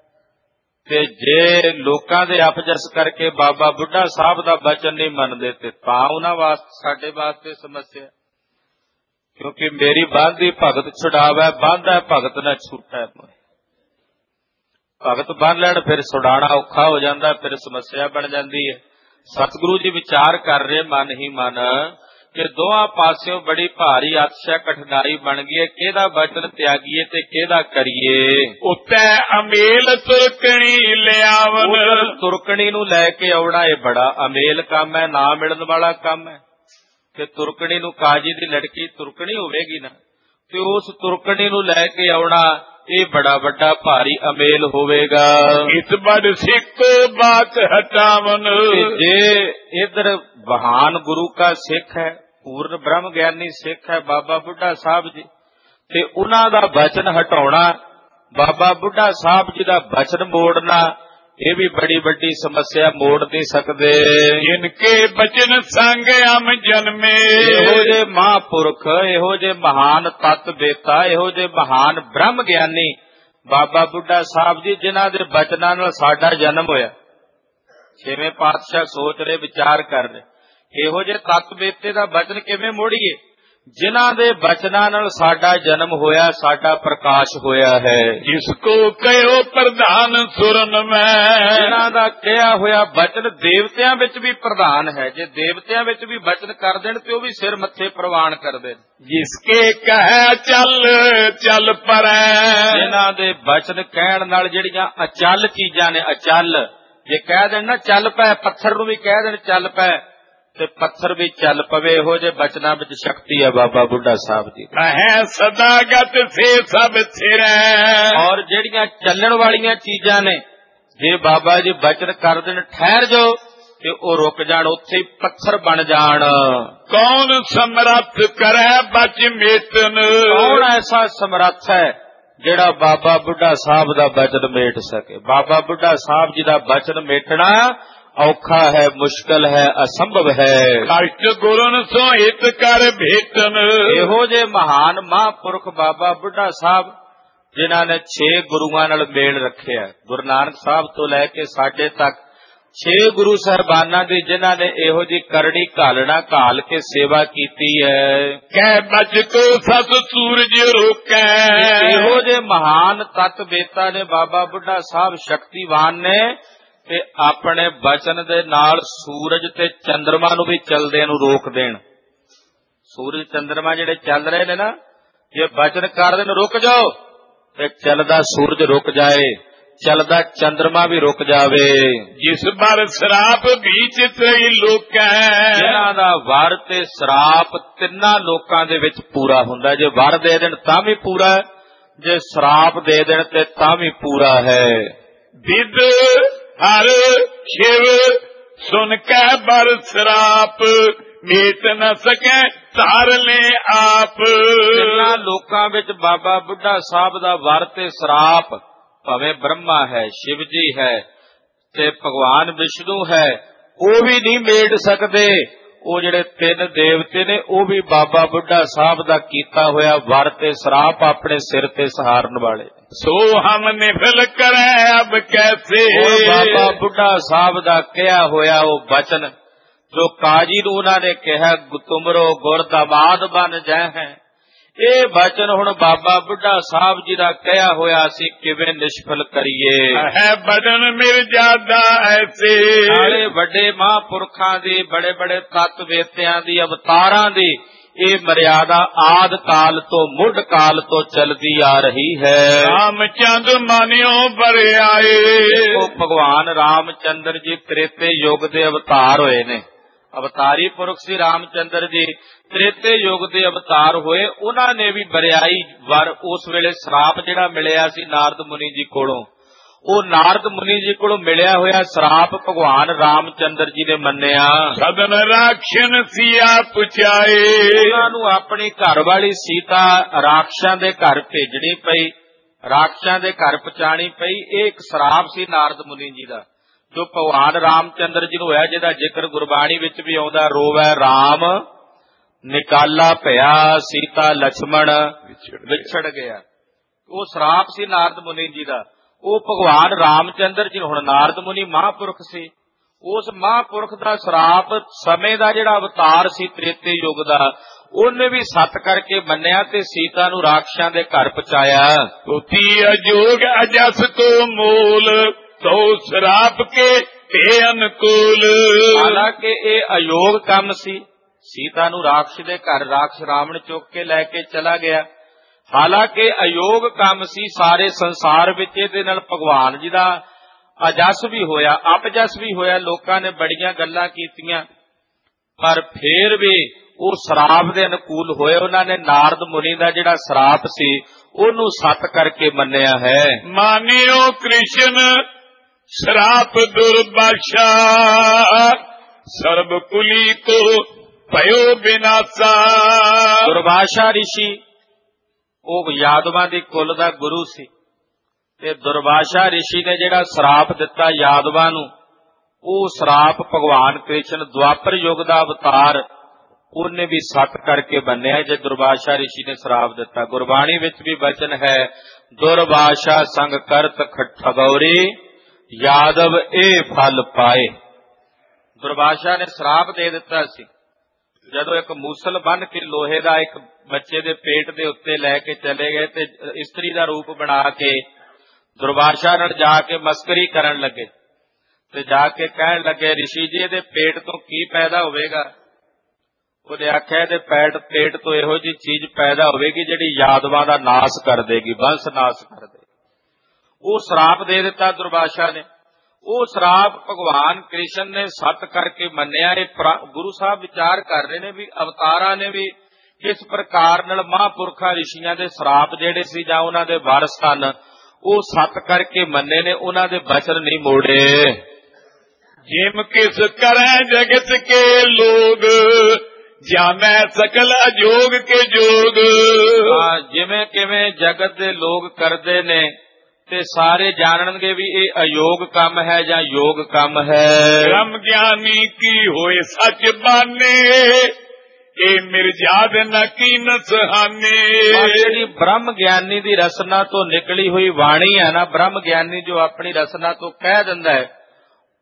ਤੇ ਜੇ ਲੋਕਾਂ ਦੇ ਅਪਜਸ ਕਰਕੇ ਬਾਬਾ ਬੁੱਢਾ ਸਾਹਿਬ ਦਾ ਬਚਨ ਨਹੀਂ ਮੰਨਦੇ ਤੇ ਤਾਂ ਉਹਨਾਂ ਵਾਸਤੇ, ਸਾਡੇ ਵਾਸਤੇ ਸਮੱਸਿਆ। ਕਿਉਂਕਿ ਮੇਰੀ ਬੰਧੀ ਭਗਤ ਛੁਡਾਵੈ, ਬੰਧੈ ਭਗਤ ਨਾ ਛੂਟੈ। ਭਗਤ ਬੰਨ ਲੈਣ ਫਿਰ ਛੁਡਾਣਾ ਔਖਾ ਹੋ ਜਾਂਦਾ, ਫਿਰ ਸਮੱਸਿਆ ਬਣ ਜਾਂਦੀ ਹੈ। ਸਤਿਗੁਰੂ ਜੀ ਵਿਚਾਰ ਕਰ ਰਹੇ ਮਨ ਹੀ ਮਨ ਕਿ ਦੋਹਾਂ ਪਾਸਿਓਂ ਬੜੀ ਭਾਰੀ ਅਤਿਸ਼ੈ ਕਠਿਨਾਈ ਬਣ ਗਈ ਹੈ, ਕਿਹਦਾ ਬਚਨ ਤਿਆਗੀਏ ਤੇ ਕਿਹਦਾ ਕਰੀਏ। ਉੱਤੇ ਅਮੇਲ ਤੁਰਕਣੀ ਲਿਆਵਨ, ਤੁਰਕਣੀ ਨੂੰ ਲੈ ਕੇ ਆਉਣਾ ਇਹ ਬੜਾ ਅਮੇਲ ਕੰਮ ਹੈ, ਨਾ ਮਿਲਣ ਵਾਲਾ ਕੰਮ ਹੈ। ਕਿ ਤੁਰਕਣੀ ਨੂੰ, ਕਾਜੀ ਦੀ ਲੜਕੀ ਤੁਰਕਣੀ ਹੋਵੇਗੀ ਨਾ, ਤੇ ਉਸ ਤੁਰਕਣੀ ਨੂੰ ਲੈ ਕੇ ਆਉਣਾ ਇਹ ਬੜਾ ਵੱਡਾ ਭਾਰੀ ਅਮੇਲ ਹੋਵੇਗਾ। ਇਸ ਬੜ ਸਿੱਖ ਬਾਤ ਹਟਾਵਨ, ਜੇ ਇਧਰ ਮਹਾਨ ਗੁਰੂ ਕਾ ਸਿੱਖ ਹੈ, ਪੂਰਨ ਬ੍ਰਹਮ ਗਿਆਨੀ ਸਿੱਖ ਹੈ ਬਾਬਾ ਬੁੱਢਾ ਸਾਹਿਬ ਜੀ, ਤੇ ਉਹਨਾਂ ਦਾ ਬਚਨ ਹਟਾਉਣਾ, ਬਾਬਾ ਬੁੱਢਾ ਸਾਹਿਬ ਜੀ ਦਾ ਬਚਨ ਮੋੜਨਾ, ਇਹ ਵੀ ਬੜੀ ਵੱਡੀ ਸਮੱਸਿਆ, ਮੋੜ ਨਹੀਂ ਸਕਦੇ। ਜਿਨਕੇ ਬਚਨ ਸੰਗ ਅਮ ਜਨਮੇ, ਇਹੋ ਜੇ ਮਹਾਂਪੁਰਖ, ਇਹੋ ਜੇ ਮਹਾਨ ਤਤ ਬੇਤਾ, ਇਹੋ ਜੇ ਮਹਾਨ ਬ੍ਰਹਮ ਗਿਆਨੀ ਬਾਬਾ ਬੁੱਢਾ ਸਾਹਿਬ ਜੀ, ਜਿਨ੍ਹਾਂ ਦੇ ਬਚਨਾਂ ਨਾਲ ਸਾਡਾ ਜਨਮ ਹੋਇਆ। ਛੇਵੇਂ ਪਾਤਸ਼ਾਹ ਸੋਚ ਰਹੇ, ਵਿਚਾਰ ਕਰ ਰਹੇ, ਇਹੋ ਜੇ ਤਤ ਬੇਤੇ ਦਾ ਬਚਨ ਕਿਵੇਂ ਮੋੜੀਏ, ਜਿਨ੍ਹਾਂ ਦੇ ਬਚਨਾਂ ਨਾਲ ਸਾਡਾ ਜਨਮ ਹੋਇਆ, ਸਾਡਾ ਪ੍ਰਕਾਸ਼ ਹੋਇਆ ਹੈ। ਜਿਸ ਕੋ ਕਹਿਓ ਪ੍ਰਧਾਨ ਸੁਰਨ ਮੈਂ, ਜਿਨ੍ਹਾਂ ਦਾ ਕਿਹਾ ਹੋਇਆ ਬਚਨ ਦੇਵਤਿਆਂ ਵਿੱਚ ਵੀ ਪ੍ਰਧਾਨ ਹੈ। ਜੇ ਦੇਵਤਿਆਂ ਵਿੱਚ ਵੀ ਬਚਨ ਕਰ ਦੇਣ ਤੇ ਉਹ ਵੀ ਸਿਰ ਮੱਥੇ ਪ੍ਰਵਾਨ ਕਰਦੇ। ਜਿਸ ਕੇ ਕਹੈ ਚੱਲ ਚੱਲ ਪਰੈ, ਜਿਨ੍ਹਾਂ ਦੇ ਬਚਨ ਕਹਿਣ ਨਾਲ ਜਿਹੜੀਆਂ ਅਚਲ ਚੀਜ਼ਾਂ ਨੇ, ਅਚਲ, ਜੇ ਕਹਿ ਦੇਣ ਨਾ ਚੱਲ ਪੈ, ਪੱਥਰ ਨੂੰ ਵੀ ਕਹਿ ਦੇਣ ਚੱਲ ਪੈ ਤੇ ਪੱਥਰ ਵੀ ਚੱਲ ਪਵੇ, ਇਹੋ ਜਿਹੇ ਬਚਨਾਂ ਵਿੱਚ ਸ਼ਕਤੀ ਹੈ ਬਾਬਾ ਬੁੱਢਾ ਸਾਹਿਬ ਜੀ। ਕਹੈ ਸਦਾਗਤ ਸੇ ਸਭ ਥਿਰੈ, ਔਰ ਜਿਹੜੀਆਂ ਚੱਲਣ ਵਾਲੀਆਂ ਚੀਜ਼ਾਂ ਨੇ, ਜੇ ਬਾਬਾ ਜੀ ਬਚਨ ਕਰ ਦੇਣ ਠਹਿਰ ਜਾਓ ਤੇ ਉਹ ਰੁਕ ਜਾਣ, ਉੱਥੇ ਹੀ ਪੱਥਰ ਬਣ ਜਾਣ। ਕੌਣ ਸਮਰੱਥ ਕਰੈ ਬਚ ਮੇਟਨ, ਕੌਣ ਐਸਾ ਸਮਰੱਥ ਹੈ ਜਿਹੜਾ ਬਾਬਾ ਬੁੱਢਾ ਸਾਹਿਬ ਦਾ ਬਚਨ ਮੇਟ ਸਕੇ। ਬਾਬਾ ਬੁੱਢਾ ਸਾਹਿਬ ਜੀ ਦਾ ਬਚਨ ਮੇਟਣਾ ਔਖਾ ਹੈ, ਮੁਸ਼ਕਲ ਹੈ, ਅਸੰਭਵ ਹੈ। ਕਸ਼ਟ ਗੁਰਨ ਸੋ ਹਿਤ ਕਰ ਭੇਟਨ, ਇਹੋ ਜੇ ਮਹਾਨ ਮਹਾਂਪੁਰਖ ਬਾਬਾ ਬੁੱਢਾ ਸਾਹਿਬ, ਜਿਨ੍ਹਾਂ ਨੇ ਛੇ ਗੁਰੂਆਂ ਨਾਲ ਮੇਲ ਰੱਖਿਆ, ਗੁਰੂ ਨਾਨਕ ਸਾਹਿਬ ਤੋਂ ਲੈ ਕੇ ਸਾਡੇ ਤੱਕ ਛੇ ਗੁਰੂ ਸਾਹਿਬਾਨਾਂ ਦੀ ਜਿਨ੍ਹਾਂ ਨੇ ਇਹੋ ਜੀ ਕਰੜੀ ਘਾਲਣਾ ਘਾਲ ਕੇ ਸੇਵਾ ਕੀਤੀ ਹੈ। ਕਹਿ ਬਚ ਕੋ ਸਤ ਸੂਰਜ ਰੋਕੈ। ਇਹੋ ਜੇ ਮਹਾਨ ਤਤ ਵੇਤਾ ਨੇ ਬਾਬਾ ਬੁੱਢਾ ਸਾਹਿਬ ਸ਼ਕਤੀਵਾਨ ਨੇ ਤੇ ਆਪਣੇ ਬਚਨ ਦੇ ਨਾਲ ਸੂਰਜ ਤੇ ਚੰਦਰਮਾ ਨੂੰ ਵੀ ਚਲਦੇ ਨੂੰ ਰੋਕ ਦੇਣ। ਸੂਰਜ ਚੰਦਰਮਾ ਜਿਹੜੇ ਚੱਲ ਰਹੇ ਨੇ ਨਾ, ਜੇ ਬਚਨ ਕਰਦੇ ਨੇ ਰੁਕ ਜਾਓ ਤੇ ਚੱਲਦਾ ਸੂਰਜ ਰੁਕ ਜਾਏ, ਚੱਲਦਾ ਚੰਦਰਮਾ ਵੀ ਰੁਕ ਜਾਵੇ। ਜਿਸ ਬਰ ਸਰਾਪ ਵਿੱਚ ਤ੍ਰਈ ਲੋਕੈ। ਜਿਹਨਾਂ ਦਾ ਵਰ ਤੇ ਸਰਾਪ ਤਿੰਨਾਂ ਲੋਕਾਂ ਦੇ ਵਿੱਚ ਪੂਰਾ ਹੁੰਦਾ। ਜੇ ਵਰ ਦੇ ਦੇਣ ਤਾਂ ਵੀ ਪੂਰਾ ਹੈ, ਜੇ ਸਰਾਪ ਦੇ ਦੇਣ ਤੇ ਤਾਂ ਵੀ ਪੂਰਾ ਹੈ। ਵਿਦ ਹਰ ਸ਼ਿਵ ਸੁਨ ਕੈ ਬਰ ਸਰਾਪ ਮੇਟ ਨ ਸਕੈ ਧਾਰ ਲੈ ਆਪ। ਤਿੰਨਾਂ ਲੋਕਾਂ ਵਿੱਚ ਬਾਬਾ ਬੁੱਢਾ ਸਾਹਿਬ ਦਾ ਵਰ ਤੇ ਸਰਾਪ, ਭਾਵੇਂ ਬ੍ਰਹਮਾ ਹੈ, ਸ਼ਿਵ ਜੀ ਹੈ ਤੇ ਭਗਵਾਨ ਵਿਸ਼ਨੂੰ ਹੈ, ਉਹ ਵੀ ਨਹੀਂ ਮੇਟ ਸਕਦੇ। ਉਹ ਜਿਹੜੇ ਤਿੰਨ ਦੇਵਤੇ ਨੇ ਉਹ ਵੀ ਬਾਬਾ ਬੁੱਢਾ ਸਾਹਿਬ ਦਾ ਕੀਤਾ ਹੋਇਆ ਵਰ ਤੇ ਸਰਾਪ ਆਪਣੇ ਸਿਰ ਤੇ ਸਹਾਰਨ ਵਾਲੇ। ਸੋ ਹਮ ਨਿਫਲ ਕਰੈ ਅਬ ਕੈਸੇ। ਬਾਬਾ ਬੁੱਢਾ ਸਾਹਿਬ ਦਾ ਕਿਹਾ ਹੋਇਆ ਉਹ ਬਚਨ ਜੋ ਕਾਜੀ ਨੂੰ ਉਹਨਾਂ ਨੇ ਕਿਹਾ, ਤੁਮਰੋ ਗੁਰ ਦਮਾਦ ਬਨ ਜੈ। ਇਹ ਬਚਨ ਹੁਣ ਬਾਬਾ ਬੁੱਢਾ ਸਾਹਿਬ ਜੀ ਦਾ ਕਿਹਾ ਹੋਇਆ ਅਸੀਂ ਕਿਵੇਂ ਨਿਸ਼ਫਲ ਕਰੀਏ। ਹੈ ਬਦਨ ਮਿਰਜ਼ਾਦਾ ਐਸੇ। ਸਾਰੇ ਵੱਡੇ ਮਹਾਂਪੁਰਖਾਂ ਦੀ, ਬੜੇ ਬੜੇ ਤਤ ਵੇਤਿਆਂ ਦੀ, ਅਵਤਾਰਾਂ ਦੀ ਇਹ ਮਰਿਆਦਾ ਆਦ ਕਾਲ ਤੋਂ ਮੁੱਢ ਕਾਲ ਤੋਂ ਚਲਦੀ ਆ ਰਹੀ ਹੈ। ਰਾਮਚੰਦ ਮਾਨਿਓ ਬਰੇ ਆਏ। ਉਹ ਭਗਵਾਨ ਰਾਮਚੰਦਰ ਜੀ ਤ੍ਰੇਤੇ ਯੁੱਗ ਦੇ ਅਵਤਾਰ ਹੋਏ ਨੇ। ਅਵਤਾਰੀ ਪੁਰਖ ਸੀ ਰਾਮਚੰਦਰ ਜੀ, ਤ੍ਰੇਤੇ ਯੁੱਗ ਦੇ ਅਵਤਾਰ ਹੋਏ। ਉਹਨਾਂ ਨੇ ਵੀ ਬਰਿਆਈ ਵਰ, ਉਸ ਵੇਲੇ ਸਰਾਪ ਜਿਹੜਾ ਮਿਲਿਆ ਸੀ ਨਾਰਦ ਮੁਨੀ ਜੀ ਕੋਲੋਂ, ਉਹ ਨਾਰਦ ਮੁਨੀ ਜੀ ਕੋਲੋਂ ਮਿਲਿਆ ਹੋਇਆ ਸਰਾਪ ਭਗਵਾਨ ਰਾਮਚੰਦਰ ਜੀ ਨੇ ਮੰਨਿਆ। ਸਦਨ ਰਾਖਸ਼ਨ ਸੀਆ ਪੁਚਾਏ। ਉਹਨਾਂ ਨੂੰ ਆਪਣੀ ਘਰ ਵਾਲੀ ਸੀਤਾ ਰਾਖਸ਼ਾਂ ਦੇ ਘਰ ਭੇਜਣੀ ਪਈ, ਰਾਖਸ਼ਾਂ ਦੇ ਘਰ ਪਹੁੰਚਾਣੀ ਪਈ। ਇਹ ਇੱਕ ਸਰਾਪ ਸੀ ਨਾਰਦ ਮੁਨੀ ਜੀ ਦਾ, ਜੋ ਭਗਵਾਨ ਰਾਮਚੰਦਰ ਜੀ ਨੂੰ ਹੋਇਆ, ਜਿਹਦਾ ਜ਼ਿਕਰ ਗੁਰਬਾਣੀ ਵਿੱਚ ਵੀ ਆਉਂਦਾ, ਰੋਵੈ ਰਾਮ ਨਿਕਾਲਾ ਭਇਆ ਸੀਤਾ ਲਛਮਣ ਵਿਛੜ ਗਿਆ। ਉਹ ਸਰਾਪ ਸੀ ਨਾਰਦ ਮੁਨੀ ਜੀ ਦਾ। ਉਹ ਭਗਵਾਨ ਰਾਮਚੰਦਰ ਜੀ ਹੁਣ ਨਾਰਦ ਮੁਨੀ ਮਹਾਂਪੁਰਖ ਸੀ, ਉਸ ਮਹਾਂਪੁਰਖ ਦਾ ਸਰਾਪ ਸਮੇਂ ਦਾ ਜਿਹੜਾ ਅਵਤਾਰ ਸੀ ਤ੍ਰੇਤੇ ਯੁੱਗ ਦਾ, ਉਹਨੇ ਵੀ ਸੱਤ ਕਰਕੇ ਮੰਨਿਆ ਤੇ ਸੀਤਾ ਨੂੰ ਰਾਖਸ਼ਾਂ ਦੇ ਘਰ ਪਹੁੰਚਾਇਆ। ਉਤੀ ਅਜੋਗ ਅਜਸ ਕੋ ਮੂਲ ਤੋ ਸਰਾਪ ਕੇ ਤੇ ਅਨਕੂਲ। ਹਾਲਾਂਕਿ ਇਹ ਅਯੋਗ ਕੰਮ ਸੀ, ਸੀਤਾ ਨੂੰ ਰਾਖਸ਼ ਦੇ ਘਰ ਰਾਖਸ਼ ਰਾਵਣ ਚੁੱਕ ਕੇ ਲੈ ਕੇ ਚਲਾ ਗਿਆ। ਹਾਲਾਂਕਿ ਅਯੋਗ ਕੰਮ ਸੀ, ਸਾਰੇ ਸੰਸਾਰ ਵਿੱਚ ਇਹਦੇ ਨਾਲ ਭਗਵਾਨ ਜੀ ਦਾ ਅਜਸ ਵੀ ਹੋਇਆ, ਅਪਜਸ ਵੀ ਹੋਇਆ। ਲੋਕਾਂ ਨੇ ਬੜੀਆਂ ਗੱਲਾਂ ਕੀਤੀਆਂ, ਪਰ ਫੇਰ ਵੀ ਉਹ ਸਰਾਪ ਦੇ ਅਨੁਕੂਲ ਹੋਏ। ਉਹਨਾਂ ਨੇ ਨਾਰਦ ਮੁਨੀ ਦਾ ਜਿਹੜਾ ਸਰਾਪ ਸੀ ਉਹਨੂੰ ਸੱਤ ਕਰਕੇ ਮੰਨਿਆ ਹੈ। ਮਾਨਿਓ ਕ੍ਰਿਸ਼ਨ ਸਰਾਪ ਦੁਰਬਾਸ਼ਾ ਸਰਬ ਕੁਲੀ ਕੋ ਭਇਓ ਬਿਨਾਸਾ। ਦੁਰਵਾਸ਼ਾ ਰਿਸ਼ੀ ਉਹ ਯਾਦਵਾਂ ਦੀ ਕੁਲ ਦਾ ਗੁਰੂ ਸੀ, ਤੇ ਦੁਰਵਾਸ਼ਾ ਰਿਸ਼ੀ ਨੇ ਜਿਹੜਾ ਸਰਾਪ ਦਿੱਤਾ ਯਾਦਵਾਂ ਨੂੰ, ਉਹ ਸਰਾਪ ਭਗਵਾਨ ਕ੍ਰਿਸ਼ਨ ਦੁਆਪਰ ਯੁੱਗ ਦਾ ਅਵਤਾਰ, ਉਹਨੇ ਵੀ ਸੱਤ ਕਰਕੇ ਬੰਨਿਆ ਜੇ ਦੁਰਵਾਸ਼ਾ ਰਿਸ਼ੀ ਨੇ ਸਰਾਪ ਦਿੱਤਾ। ਗੁਰਬਾਣੀ ਵਿੱਚ ਵੀ ਬਚਨ ਹੈ, ਦੁਰਵਾਸ਼ਾ ਸੰਗ ਕਰਤ ਠਗੌਰੀ ਯਾਦਵ ਇਹ ਫਲ ਪਾਏ। ਦੁਰਵਾਸ਼ਾ ਨੇ ਸਰਾਪ ਦੇ ਦਿੱਤਾ ਸੀ। ਜਦੋਂ ਇੱਕ ਮੂਸਲ ਬੰਨ ਕੇ ਲੋਹੇ ਦਾ ਇੱਕ ਬੱਚੇ ਦੇ ਪੇਟ ਦੇ ਉੱਤੇ ਲੈ ਕੇ ਚਲੇ ਗਏ ਤੇ ਇਸਤਰੀ ਦਾ ਰੂਪ ਬਣਾ ਕੇ ਦੁਰਵਾਸ਼ਾ ਨਾਲ ਜਾ ਕੇ ਮਸਕਰੀ ਕਰਨ ਲੱਗੇ, ਤੇ ਜਾ ਕੇ ਕਹਿਣ ਲੱਗੇ, ਰਿਸ਼ੀ ਜੀ ਇਹਦੇ ਪੇਟ ਤੋਂ ਕੀ ਪੈਦਾ ਹੋਵੇਗਾ? ਉਹਨੇ ਆਖਿਆ, ਇਹਦੇ ਪੇਟ ਪੇਟ ਤੋਂ ਇਹੋ ਜਿਹੀ ਚੀਜ਼ ਪੈਦਾ ਹੋਵੇਗੀ ਜਿਹੜੀ ਯਾਦਵਾਂ ਦਾ ਨਾਸ ਕਰ ਦੇਗੀ, ਬੰਸ ਨਾਸ ਕਰ ਦੇਗੀ। ਉਹ ਸਰਾਪ ਦੇ ਦਿੱਤਾ ਦੁਰਵਾਸ਼ਾ ਨੇ। ਉਹ ਸਰਾਪ ਭਗਵਾਨ ਕ੍ਰਿਸ਼ਨ ਨੇ ਸੱਤ ਕਰਕੇ ਮੰਨਿਆ। ਇਹ ਗੁਰੂ ਸਾਹਿਬ ਵਿਚਾਰ ਕਰ ਰਹੇ ਨੇ ਵੀ ਅਵਤਾਰਾਂ ਨੇ ਵੀ ਕਿਸ ਪ੍ਰਕਾਰ ਨਾਲ ਮਹਾਂਪੁਰਖਾਂ ਰਿਸ਼ੀਆਂ ਦੇ ਸਰਾਪ ਜਿਹੜੇ ਸੀ ਜਾਂ ਉਹਨਾਂ ਦੇ ਵਾਰਸ ਸਨ, ਉਹ ਸੱਤ ਕਰਕੇ ਮੰਨੇ ਨੇ, ਉਹਨਾਂ ਦੇ ਬਚਨ ਨਹੀਂ ਮੋੜੇ। ਜਿਮ ਕਿਸ ਕਰੈ ਜਗਤ ਕੇ ਲੋਗ ਜਾਣੈ ਸਕਲ ਅਜੋਗ ਕੇ ਜੋਗ। ਹਾਂ, ਜਿਵੇਂ ਕਿਵੇਂ ਜਗਤ ਦੇ ਲੋਕ ਕਰਦੇ ਨੇ ਤੇ ਸਾਰੇ ਜਾਣਨਗੇ ਵੀ ਇਹ ਅਯੋਗ ਕੰਮ ਹੈ ਜਾਂ ਯੋਗ ਕੰਮ ਹੈ। ਬ੍ਰਹਮ ਗਿਆਨੀ ਕੀ ਹੋਏ ਸੱਚ ਬਾਨੇ ਇਹ ਮਿਰਜਾਦ ਨ ਕੀਨ ਸਹਾਨੇ। ਜਿਹੜੀ ਬ੍ਰਹਮ ਗਿਆਨੀ ਦੀ ਰਸਨਾ ਤੋਂ ਨਿਕਲੀ ਹੋਈ ਬਾਣੀ ਹੈ ਨਾ, ਬ੍ਰਹਮ ਗਿਆਨੀ ਜੋ ਆਪਣੀ ਰਸਨਾ ਤੋਂ ਕਹਿ ਦਿੰਦਾ ਹੈ,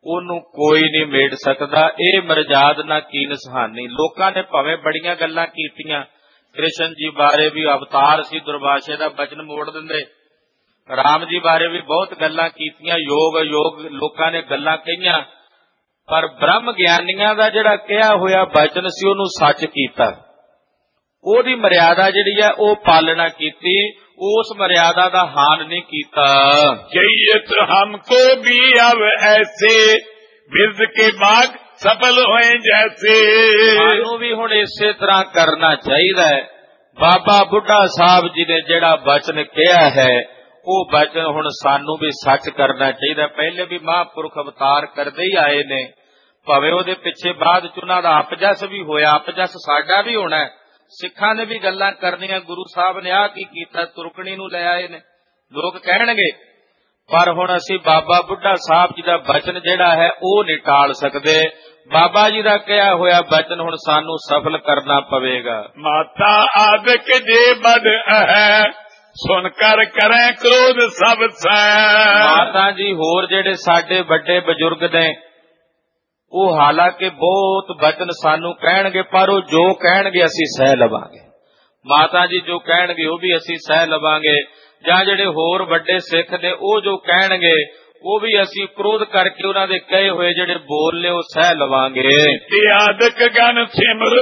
ਉਹਨੂੰ ਕੋਈ ਨਹੀਂ ਮੇੜ ਸਕਦਾ। ਇਹ ਮਰਜ਼ਾਦ ਨਾ ਕੀਨ ਸਹਾਨੀ। ਲੋਕਾਂ ਨੇ ਭਾਵੇਂ ਬੜੀਆਂ ਗੱਲਾਂ ਕੀਤੀਆਂ, ਕ੍ਰਿਸ਼ਨ ਜੀ ਬਾਰੇ ਵੀ ਅਵਤਾਰ ਸੀ, ਦੁਰਵਾਸ਼ੇ ਦਾ ਬਚਨ ਮੋੜ ਦਿੰਦੇ। ਰਾਮ ਜੀ ਬਾਰੇ ਵੀ ਬਹੁਤ ਗੱਲਾਂ ਕੀਤੀਆਂ, ਯੋਗ ਯੋਗ ਲੋਕਾਂ ਨੇ ਗੱਲਾਂ ਕਹੀਆਂ, ਪਰ ਬ੍ਰਹਮ ਗਿਆਨੀਆਂ ਦਾ ਜਿਹੜਾ ਕਿਹਾ ਹੋਇਆ ਬਚਨ ਸੀ ਉਹਨੂੰ ਸੱਚ ਕੀਤਾ। ਉਹਦੀ ਮਰਿਆਦਾ ਜਿਹੜੀ ਹੈ ਉਹ ਪਾਲਣਾ ਕੀਤੀ, ਉਸ ਮਰਿਆਦਾ ਦਾ ਹਾਨ ਨਹੀਂ ਕੀਤਾ। ਜਈਤ ਹਮਕੋ ਵੀ ਅਬ ਐਸੇ ਬਿਰਦ ਕੇ ਬਾਗ ਸਫਲ ਹੋਏ ਜੈਸੇ। ਸਾਨੂੰ ਵੀ ਹੁਣ ਇਸੇ ਤਰ੍ਹਾਂ ਕਰਨਾ ਚਾਹੀਦਾ ਹੈ। ਬਾਬਾ ਬੁੱਢਾ ਸਾਹਿਬ ਜੀ ਨੇ ਜਿਹੜਾ ਬਚਨ ਕਿਹਾ ਹੈ ਉਹ ਬਚਨ ਹੁਣ ਸਾਨੂੰ ਵੀ ਸੱਚ ਕਰਨਾ ਚਾਹੀਦਾ। ਪਹਿਲੇ ਵੀ ਮਹਾਂਪੁਰਖ ਅਵਤਾਰ ਕਰਦੇ ਹੀ ਆਏ ਨੇ, ਭਾਵੇਂ ਉਹਦੇ ਪਿੱਛੇ ਬਾਅਦ ਚ ਉਹਨਾਂ ਦਾ ਅਪਜਸ ਵੀ ਹੋਇਆ, ਅਪਜਸ ਸਾਡਾ ਵੀ ਹੋਣਾ ਹੈ। ਸਿੱਖਾਂ ਨੇ ਵੀ ਗੱਲਾਂ ਕਰਨੀਆਂ, ਗੁਰੂ ਸਾਹਿਬ ਨੇ ਆਹ ਕੀ ਕੀਤਾ, ਤੁਰਕਣੀ ਨੂੰ ਲੈ ਆਏ ਨੇ, ਲੋਕ ਕਹਿਣਗੇ। ਪਰ ਹੁਣ ਅਸੀਂ ਬਾਬਾ ਬੁੱਢਾ ਸਾਹਿਬ ਜੀ ਦਾ ਬਚਨ ਜਿਹੜਾ ਹੈ ਉਹ ਨਹੀਂ ਟਾਲ ਸਕਦੇ। ਬਾਬਾ ਜੀ ਦਾ ਕਿਹਾ ਹੋਇਆ ਬਚਨ ਹੁਣ ਸਾਨੂੰ ਸਫਲ ਕਰਨਾ ਪਵੇਗਾ। ਮਾਤਾ ਆਦਿਕ ਜੇ ਬਦ ਹੈ ਸੁਣ ਕਰ ਕਰੇ ਕ੍ਰੋਧ ਸਭ ਸੈ। ਮਾਤਾ ਜੀ ਹੋਰ ਜਿਹੜੇ ਸਾਡੇ ਵੱਡੇ ਬਜ਼ੁਰਗ ਨੇ ਉਹ ਹਾਲਾਂਕਿ ਬਹੁਤ ਬਚਨ ਸਾਨੂੰ ਕਹਿਣਗੇ, ਪਰ ਉਹ ਜੋ ਕਹਿਣਗੇ ਅਸੀਂ ਸਹਿ ਲਵਾਂਗੇ। ਮਾਤਾ ਜੀ ਜੋ ਕਹਿਣਗੇ ਉਹ ਵੀ ਅਸੀਂ ਸਹਿ ਲਵਾਂਗੇ, ਜਾਂ ਜਿਹੜੇ ਹੋਰ ਵੱਡੇ ਸਿੱਖ ਨੇ ਉਹ ਜੋ ਕਹਿਣਗੇ ਉਹ ਵੀ ਅਸੀਂ ਕ੍ਰੋਧ ਕਰਕੇ ਉਹਨਾਂ ਦੇ ਕਹੇ ਹੋਏ ਜਿਹੜੇ ਬੋਲ ਨੇ ਉਹ ਸਹਿ ਲਵਾਂਗੇ। ਤੇ ਆਦਿਕ ਗਨ ਸਿਮਰ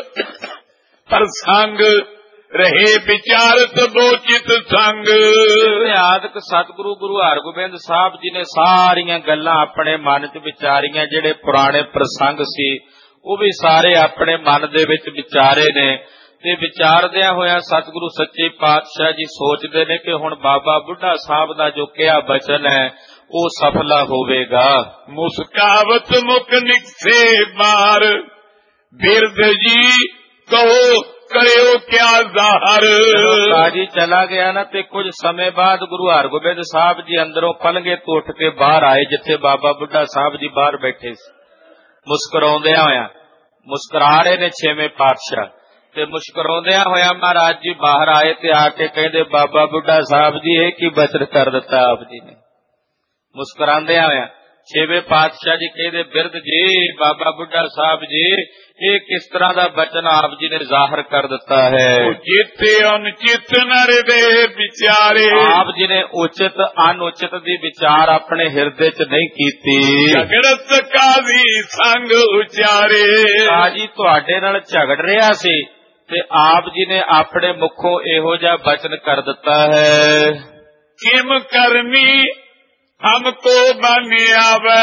ਪ੍ਰਸੰਗ ਰਹੇ ਵਿਚਾਰਤ ਬੋਚਿਤ ਸੰਗ। ਆਦਿਕ ਸਤਿਗੁਰੂ ਗੁਰੂ ਹਰਗੋਬਿੰਦ ਸਾਹਿਬ ਜੀ ਨੇ ਸਾਰੀਆਂ ਗੱਲਾਂ ਆਪਣੇ ਮਨ ਚ ਵਿਚਾਰੀਆਂ, ਜਿਹੜੇ ਪੁਰਾਣੇ ਪ੍ਰਸੰਗ ਸੀ ਉਹ ਵੀ ਸਾਰੇ ਆਪਣੇ ਮਨ ਦੇ ਵਿੱਚ ਵਿਚਾਰੇ ਨੇ। ਤੇ ਵਿਚਾਰਦਿਆਂ ਹੋਇਆਂ ਸਤਿਗੁਰੂ ਸੱਚੇ ਪਾਤਸ਼ਾਹ ਜੀ ਸੋਚਦੇ ਨੇ ਕਿ ਹੁਣ ਬਾਬਾ ਬੁੱਢਾ ਸਾਹਿਬ ਦਾ ਜੋ ਕਿਹਾ ਬਚਨ ਹੈ ਉਹ ਸਫਲਾ ਹੋਵੇਗਾ। ਮੁਸਕਾਵਤ ਮੁਖ ਨਿਕਸੇ ਬਾਰ ਬਿਰਦ ਜੀ ਕਹੋ ਕਰਿਓ ਕਿਆ ਜ਼ਾਹਰ। ਕਾਜੀ ਚਲਾ ਗਿਆ ਨਾ ਤੇ ਕੁਝ ਸਮੇਂ ਬਾਅਦ ਗੁਰੂ ਹਰਗੋਬਿੰਦ ਸਾਹਿਬ ਜੀ ਅੰਦਰੋਂ ਪਲੰਘੇ ਤੋਂ ਉੱਠ ਕੇ ਬਾਹਰ ਆਏ, ਜਿੱਥੇ ਬਾਬਾ ਬੁੱਢਾ ਸਾਹਿਬ ਜੀ ਬਾਹਰ ਬੈਠੇ ਸੀ। ਮੁਸਕਰਾਉਂਦਿਆਂ ਹੋਇਆਂ, ਮੁਸਕਰਾ ਰਹੇ ਨੇ ਛੇਵੇਂ ਪਾਤਸ਼ਾਹ, ਤੇ ਮੁਸਕਰਾਉਂਦਿਆਂ ਹੋਇਆਂ ਮਹਾਰਾਜ ਜੀ ਬਾਹਰ ਆਏ ਤੇ ਆ ਕੇ ਕਹਿੰਦੇ ਬਾਬਾ ਬੁੱਢਾ ਸਾਹਿਬ ਜੀ ਇਹ ਕੀ ਬਚਨ ਕਰ ਦਿੱਤਾ ਆਪ ਜੀ ਨੇ। ਮੁਸਕਰਾਉਂਦਿਆਂ ਹੋਇਆਂ ਛੇਵੇਂ ਪਾਤਸ਼ਾਹ ਜੀ ਕਹਿੰਦੇ ਬਿਰਧ ਜੀ, ਬਾਬਾ ਬੁੱਢਾ ਸਾਹਿਬ ਜੀ ਇਹ ਕਿਸ ਤਰ੍ਹਾਂ ਦਾ ਬਚਨ ਆਪ ਜੀ ਨੇ ਜ਼ਾਹਰ ਕਰ ਦਿੱਤਾ ਹੈ। ਉਚਿਤ ਅਨੁਚਿਤ ਨਰ ਦੇ ਵਿਚਾਰੇ। ਆਪ ਜੀ ਨੇ ਉਚਿਤ ਅਨੁਚਿਤ ਦੀ ਵਿਚਾਰ ਆਪਣੇ ਹਿਰਦੇ ਚ ਨਹੀਂ ਕੀਤੀ। ਝਗੜਤ ਕਾਜ਼ੀ ਸੰਗ ਉਚਾਰੇ। ਕਾਜੀ ਤੁਹਾਡੇ ਨਾਲ ਝਗੜ ਰਿਹਾ ਸੀ ਤੇ ਆਪ ਜੀ ਨੇ ਆਪਣੇ ਮੁਖੋਂ ਇਹੋ ਜਿਹਾ ਬਚਨ ਕਰ ਦਿੱਤਾ ਹੈ। ਕਿਮ ਕਰਮੀ ਹਮਕੋ ਬਨ ਆਵੇ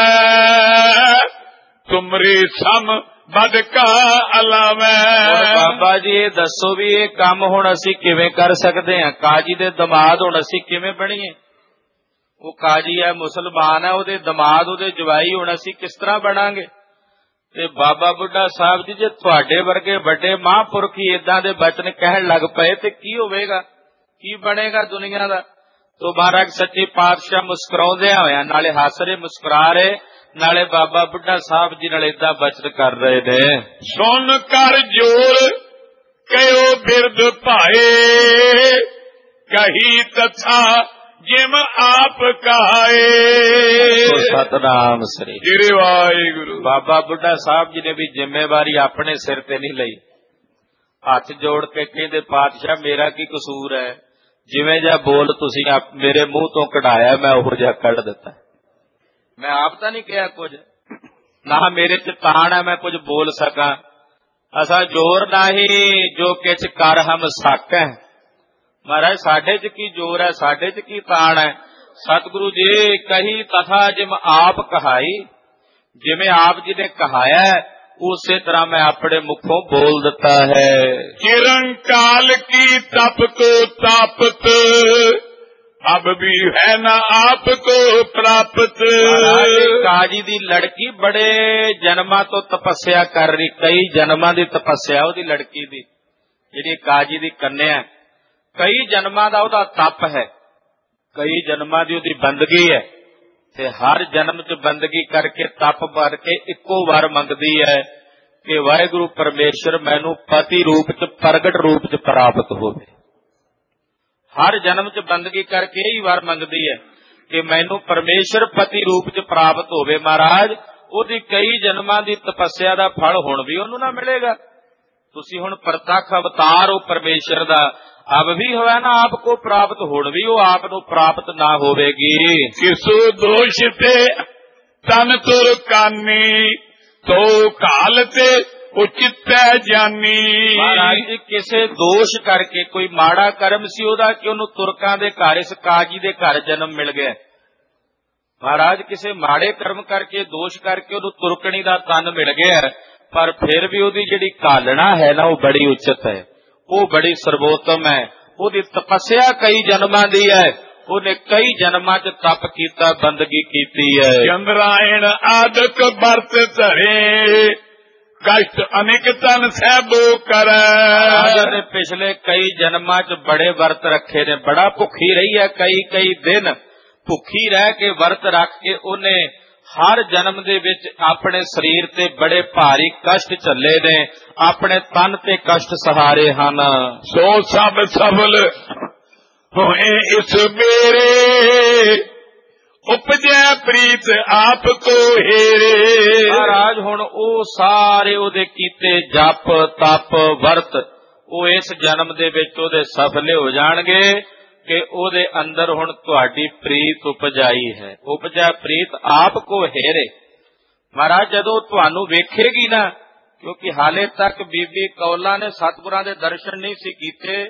ਤੁਮਰੇ ਸਮ ਬਦ ਕਾ ਅਲਾਵੇ। ਬਾਬਾ ਜੀ ਇਹ ਦੱਸੋ ਵੀ ਇਹ ਕੰਮ ਹੁਣ ਅਸੀਂ ਕਿਵੇਂ ਕਰ ਸਕਦੇ ਹਾਂ? ਕਾਜੀ ਦੇ ਦਮਾਦ ਹੁਣ ਅਸੀਂ ਕਿਵੇਂ ਬਣੀਏ? ਉਹ ਕਾਜੀ ਹੈ, ਮੁਸਲਮਾਨ ਹੈ, ਉਹਦੇ ਦਮਾਦ ਉਹਦੇ ਜਵਾਈ ਹੁਣ ਅਸੀਂ ਕਿਸ ਤਰ੍ਹਾਂ ਬਣਾਂਗੇ? ਤੇ ਬਾਬਾ ਬੁੱਢਾ ਸਾਹਿਬ ਜੀ ਜੇ ਤੁਹਾਡੇ ਵਰਗੇ ਵੱਡੇ ਮਹਾਂਪੁਰਖ ਹੀ ਏਦਾਂ ਦੇ ਬਚਨ ਕਹਿਣ ਲੱਗ ਪਏ ਤੇ ਕੀ ਹੋਵੇਗਾ, ਕੀ ਬਣੇਗਾ ਦੁਨੀਆ ਦਾ? ਤੋ ਮਹਾਰਾਜ ਸੱਚੇ ਪਾਤਸ਼ਾਹ ਮੁਸਕਰਾਉਂਦਿਆਂ ਹੋਇਆਂ ਨਾਲੇ ਹੱਸ ਰਹੇ, ਮੁਸਕਰਾ ਰਹੇ, ਨਾਲੇ ਬਾਬਾ ਬੁੱਢਾ ਸਾਹਿਬ ਜੀ ਨਾਲ ਏਦਾਂ ਬਚਨ ਕਰ ਰਹੇ ਨੇ। ਸੁਣ ਕਰ ਜੋਰ ਕਹਿਓ ਬਿਰਦ ਭਾਏ ਕਹੀ ਤਥਾ ਜਿਮ ਆਪ ਕਹਾਏ। ਸਤਨਾਮ ਸ੍ਰੀ ਤੇਰੇ ਵਾਹਿਗੁਰੂ। ਬਾਬਾ ਬੁੱਢਾ ਸਾਹਿਬ ਜੀ ਨੇ ਵੀ ਜ਼ਿੰਮੇਵਾਰੀ ਆਪਣੇ ਸਿਰ ਤੇ ਨਹੀਂ ਲਈ। ਹੱਥ ਜੋੜ ਕੇ ਕਹਿੰਦੇ ਪਾਤਸ਼ਾਹ ਮੇਰਾ ਕੀ ਕਸੂਰ ਹੈ, ਜਿਵੇਂ ਜਿਹਾ ਬੋਲ ਤੁਸੀਂ ਮੇਰੇ ਮੂੰਹ ਤੋਂ ਕਢਾਇਆ ਮੈਂ ਉਹੋ ਜਿਹਾ ਕੱਢ ਦਿੱਤਾ। ਮੈਂ ਆਪ ਤਾਂ ਨਹੀਂ ਕਿਹਾ ਕੁਝ, ਨਾ ਮੇਰੇ ਚ ਤਾਣ ਹੈ ਮੈਂ ਕੁਝ ਬੋਲ ਸਕਾਂ। ਅਸਾਂ ਜ਼ੋਰ ਨਹੀਂ ਜੋ ਕਿਛ ਕਰ ਹਮ ਸਾਕੈ। ਮਹਾਰਾਜ ਸਾਡੇ ਚ ਕੀ ਜ਼ੋਰ ਹੈ, ਸਾਡੇ ਚ ਕੀ ਤਾਣ ਹੈ? ਸਤਿਗੁਰੂ ਜੀ ਕਹੀ ਤਥਾ ਜਿਮ ਆਪ ਕਹਾਈ, ਜਿਵੇਂ ਆਪ ਜੀ ਨੇ ਕਹਾਇਆ ਉਸੇ ਤਰ੍ਹਾਂ ਮੈਂ ਆਪਣੇ ਮੁਖੋਂ ਬੋਲ ਦਿੱਤਾ ਹੈ। ਕਿਰਨ ਕਾਲ ਕੀ ਤਪ ਕੋ ਤਾਪਤ ਅਬ ਵੀ ਹੈ ਨਾ ਆਪ ਕੋ ਪ੍ਰਾਪਤ। ਕਾਜੀ ਦੀ ਲੜਕੀ ਬੜੇ ਜਨਮਾਂ ਤੋਂ ਤਪੱਸਿਆ ਕਰ ਰਹੀ, ਕਈ ਜਨਮਾਂ ਦੀ ਤਪੱਸਿਆ ਉਹਦੀ ਲੜਕੀ ਦੀ, ਜਿਹੜੀ ਕਾਜੀ ਦੀ ਕੰਨਿਆ, ਕਈ ਜਨਮਾਂ ਦਾ ਉਹਦਾ ਤਪ ਹੈ, ਕਈ ਜਨਮਾਂ ਦੀ ਉਹਦੀ ਬੰਦਗੀ ਹੈ, ਤੇ ਹਰ ਜਨਮ ਚ ਬੰਦਗੀ ਕਰਕੇ ਤਪ ਭਰ ਕੇ ਇੱਕੋ ਵਾਰ ਮੰਗਦੀ ਹੈ ਕਿ ਵਾਹਿਗੁਰੂ ਪਰਮੇਸ਼ਰ ਮੈਨੂੰ ਪਤੀ ਰੂਪ ਚ ਪ੍ਰਗਟ ਰੂਪ ਚ ਪ੍ਰਾਪਤ ਹੋਵੇ। ਹਰ ਜਨਮ ਚ ਬੰਦਗੀ ਕਰਕੇ ਇਹੀ ਵਾਰ ਮੰਗਦੀ ਹੈ ਕਿ ਮੈਨੂੰ ਪਰਮੇਸ਼ਰ ਪਤੀ ਰੂਪ ਚ ਪ੍ਰਾਪਤ ਹੋਵੇ। ਮਹਾਰਾਜ ਉਹਦੀ ਕਈ ਜਨਮਾਂ ਦੀ ਤਪੱਸਿਆ ਦਾ ਫਲ ਹੁਣ ਵੀ ਉਹਨੂੰ ਨਾ ਮਿਲੇਗਾ। ਤੁਸੀਂ ਹੁਣ ਪ੍ਰਤੱਖ ਅਵਤਾਰ ਹੋ ਪਰਮੇਸ਼ਰ ਦਾ, ਅਬ ਵੀ ਹੋਇਆ ਨਾ ਆਪ ਕੋ ਪ੍ਰਾਪਤ, ਹੁਣ ਵੀ ਉਹ ਆਪ ਨੂੰ ਪ੍ਰਾਪਤ ਨਾ ਹੋਵੇਗੀ। ਕਿਸੋ ਦੋਸ਼ ਤੇ ਤਨ ਤੁਰ ਕਾਨੀ, ਤੋ ਕਾਲ ਤੇ ਉਚਿਤ ਜਾਨੀ। ਮਹਾਰਾਜ ਜੀ ਕਿਸੇ ਦੋਸ਼ ਕਰਕੇ, ਕੋਈ ਮਾੜਾ ਕਰਮ ਸੀ ਉਹਦਾ ਕਿ ਉਹਨੂੰ ਤੁਰਕਾਂ ਦੇ ਘਰ, ਇਸ ਕਾਜੀ ਦੇ ਘਰ ਜਨਮ ਮਿਲ ਗਿਆ। ਮਹਾਰਾਜ ਕਿਸੇ ਮਾੜੇ ਕਰਮ ਕਰਕੇ, ਦੋਸ਼ ਕਰਕੇ ਉਹਨੂੰ ਤੁਰਕਣੀ ਦਾ ਤਨ ਮਿਲ ਗਿਆ, ਪਰ ਫਿਰ ਵੀ ਉਹਦੀ ਜਿਹੜੀ ਕਾਲਣਾ ਹੈ ਨਾ ਉਹ ਬੜੀ ਉਚਿਤ ਹੈ, ਉਹ ਬੜੀ ਸਰਵੋਤਮ ਹੈ। ਉਹਦੀ ਤਪੱਸਿਆ ਕਈ ਜਨਮਾਂ ਦੀ ਹੈ, ਉਹਨੇ ਕਈ ਜਨਮਾਂ ਚ ਤਪ ਕੀਤਾ, ਬੰਦਗੀ ਕੀਤੀ ਹੈ। ਚੰਦਰਾਇਣ ਆਦਿਕ ਵਰਤ ਧਰੇ, ਕਸ਼ਟ ਅਨੇਕ ਤਨ ਸਹਿਬੋ ਕਰੈ। ਨੇ ਪਿਛਲੇ ਕਈ ਜਨਮਾਂ ਚ ਬੜੇ ਵਰਤ ਰੱਖੇ ਨੇ, ਬੜਾ ਭੁੱਖੀ ਰਹੀ ਹੈ, ਕਈ ਕਈ ਦਿਨ ਭੁੱਖੀ ਰਹਿ ਕੇ ਵਰਤ ਰੱਖ ਕੇ ਉਹਨੇ ਹਰ ਜਨਮ ਦੇ ਵਿੱਚ ਆਪਣੇ ਸਰੀਰ ਤੇ ਬੜੇ ਭਾਰੀ ਕਸ਼ਟ ਝੱਲੇ ਨੇ, ਆਪਣੇ ਤਨ ਤੇ ਕਸ਼ਟ ਸਹਾਰੇ ਹਨ। ਸੋ ਸਭ ਸਫਲ ਹੋਏ ਇਸ ਬੇਰੇ, ਉਪਜੈ ਪ੍ਰੀਤ ਆਪ ਕੋ ਹੇਰੇ। ਮਹਾਰਾਜ ਹੁਣ ਉਹ ਸਾਰੇ ਉਹਦੇ ਕੀਤੇ ਜਪ ਤਪ ਵਰਤ ਉਹ ਇਸ ਜਨਮ ਦੇ ਵਿੱਚ ਉਹਦੇ ਸਫਲੇ ਹੋ ਜਾਣਗੇ ਕਿ ਉਹਦੇ ਅੰਦਰ ਹੁਣ ਤੁਹਾਡੀ ਪ੍ਰੀਤ ਉਪਜਾਈ ਹੈ। ਉਪਜੈ ਪ੍ਰੀਤ ਆਪ ਕੋ ਹੇਰੇ। ਮਹਾਰਾਜ ਜਦੋਂ ਤੁਹਾਨੂੰ ਵੇਖੇਗੀ ਨਾ, ਕਿਉਂਕਿ ਹਾਲੇ ਤੱਕ ਬੀਬੀ ਕੌਲਾਂ ਨੇ ਸਤਿਗੁਰਾਂ ਦੇ ਦਰਸ਼ਨ ਨਹੀਂ ਸੀ ਕੀਤੇ,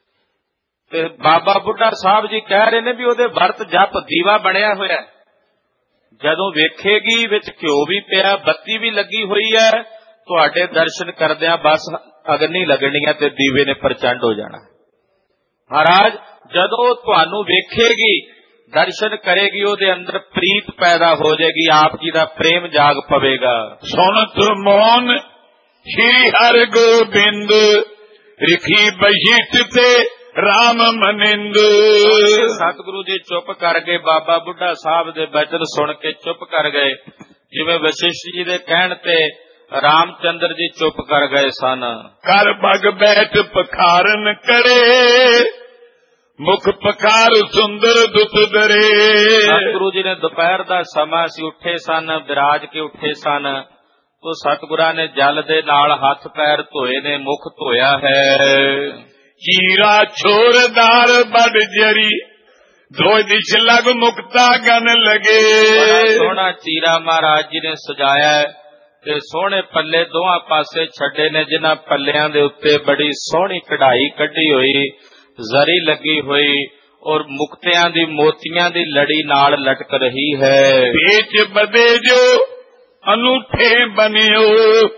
ਤੇ ਬਾਬਾ ਬੁੱਢਾ ਸਾਹਿਬ ਜੀ ਕਹਿ ਰਹੇ ਨੇ ਵੀ ਉਹਦੇ ਵਰਤ ਜਪ ਦੀਵਾ ਬਣਿਆ ਹੋਇਆ, ਜਦੋਂ ਵੇਖੇਗੀ ਵਿੱਚ ਘਿਓ ਵੀ ਪਿਆ, ਬੱਤੀ ਵੀ ਲੱਗੀ ਹੋਈ ਹੈ, ਤੁਹਾਡੇ ਦਰਸ਼ਨ ਕਰਦਿਆਂ ਬਸ ਅਗਨੀ ਲੱਗਣੀ ਹੈ ਤੇ ਦੀਵੇ ਨੇ ਪ੍ਰਚੰਡ ਹੋ ਜਾਣਾ। ਮਹਾਰਾਜ ਜਦੋਂ ਤੁਹਾਨੂੰ ਵੇਖੇਗੀ, ਦਰਸ਼ਨ ਕਰੇਗੀ, ਉਹਦੇ ਅੰਦਰ ਪ੍ਰੀਤ ਪੈਦਾ ਹੋ ਜਾਏਗੀ, ਆਪ ਜੀ ਦਾ ਪ੍ਰੇਮ ਜਾਗ ਪਵੇਗਾ। ਸੁਣਤ ਮੋਨ ਸ਼੍ਰੀ ਹਰਿ ਗੋਬਿੰਦ, ਰਿਖੀ ਬਸ਼ਿਸ਼ਟ ਤੇ ਰਾਮ ਮਨਿੰਦ। ਸਤਿਗੁਰੂ ਜੀ ਚੁੱਪ ਕਰ ਗਏ, ਬਾਬਾ ਬੁੱਢਾ ਸਾਹਿਬ ਦੇ ਬਚਨ ਸੁਣ ਕੇ ਚੁੱਪ ਕਰ ਗਏ। ਜਿਵੇਂ ਵਸ਼ਿਸ਼ਟ ਜੀ ਦੇ ਕਹਿਣ ਤੇ ਰਾਮਚੰਦਰ ਜੀ ਚੁੱਪ ਕਰ ਗਏ ਸਨ। ਕਰ ਬਗ ਬੈਠ ਪਖਾਰਨ ਕਰੇ, ਮੁਖ ਪਕਾਰ ਸੁੰਦਰ ਦੁਤ ਦਰੇ। ਸਤਿਗੁਰੂ ਜੀ ਨੇ ਦੁਪਹਿਰ ਦਾ ਸਮਾਂ ਸੀ, ਉੱਠੇ ਸਨ, ਵਿਰਾਜ ਕੇ ਉੱਠੇ ਸਨ, ਤੋ ਸਤਿਗੁਰਾਂ ਨੇ ਜਲ ਦੇ ਨਾਲ ਹੱਥ ਪੈਰ ਧੋਏ ਨੇ, ਮੁਖ ਧੋਇਆ ਹੈ। ਚੀਰਾ ਛੋਰਦਾਰ ਬੜ ਜਰੀ, ਦੋ ਦਿਸ਼ ਲਗ ਮੁਕਤਾ ਗਨ ਲਗੇ। ਸੋਹਣਾ ਚੀਰਾ ਮਹਾਰਾਜ ਜੀ ਨੇ ਸਜਾਇਆ ਤੇ ਸੋਹਣੇ ਪੱਲੇ ਦੋਹਾਂ ਪਾਸੇ ਛੱਡੇ ਨੇ, ਜਿਨ੍ਹਾਂ ਪੱਲਿਆਂ ਦੇ ਉੱਤੇ ਬੜੀ ਸੋਹਣੀ ਕਢਾਈ ਕੱਢੀ ਹੋਈ, ਜ਼ਰੀ ਲੱਗੀ ਹੋਈ, ਔਰ ਮੁਕਤਿਆਂ ਦੀ ਮੋਤੀਆਂ ਦੀ ਲੜੀ ਨਾਲ ਲਟਕ ਰਹੀ ਹੈ। ਪੇਚ ਬਦੇ ਜੋ ਅਨੂਠੇ ਬਨਿਓ,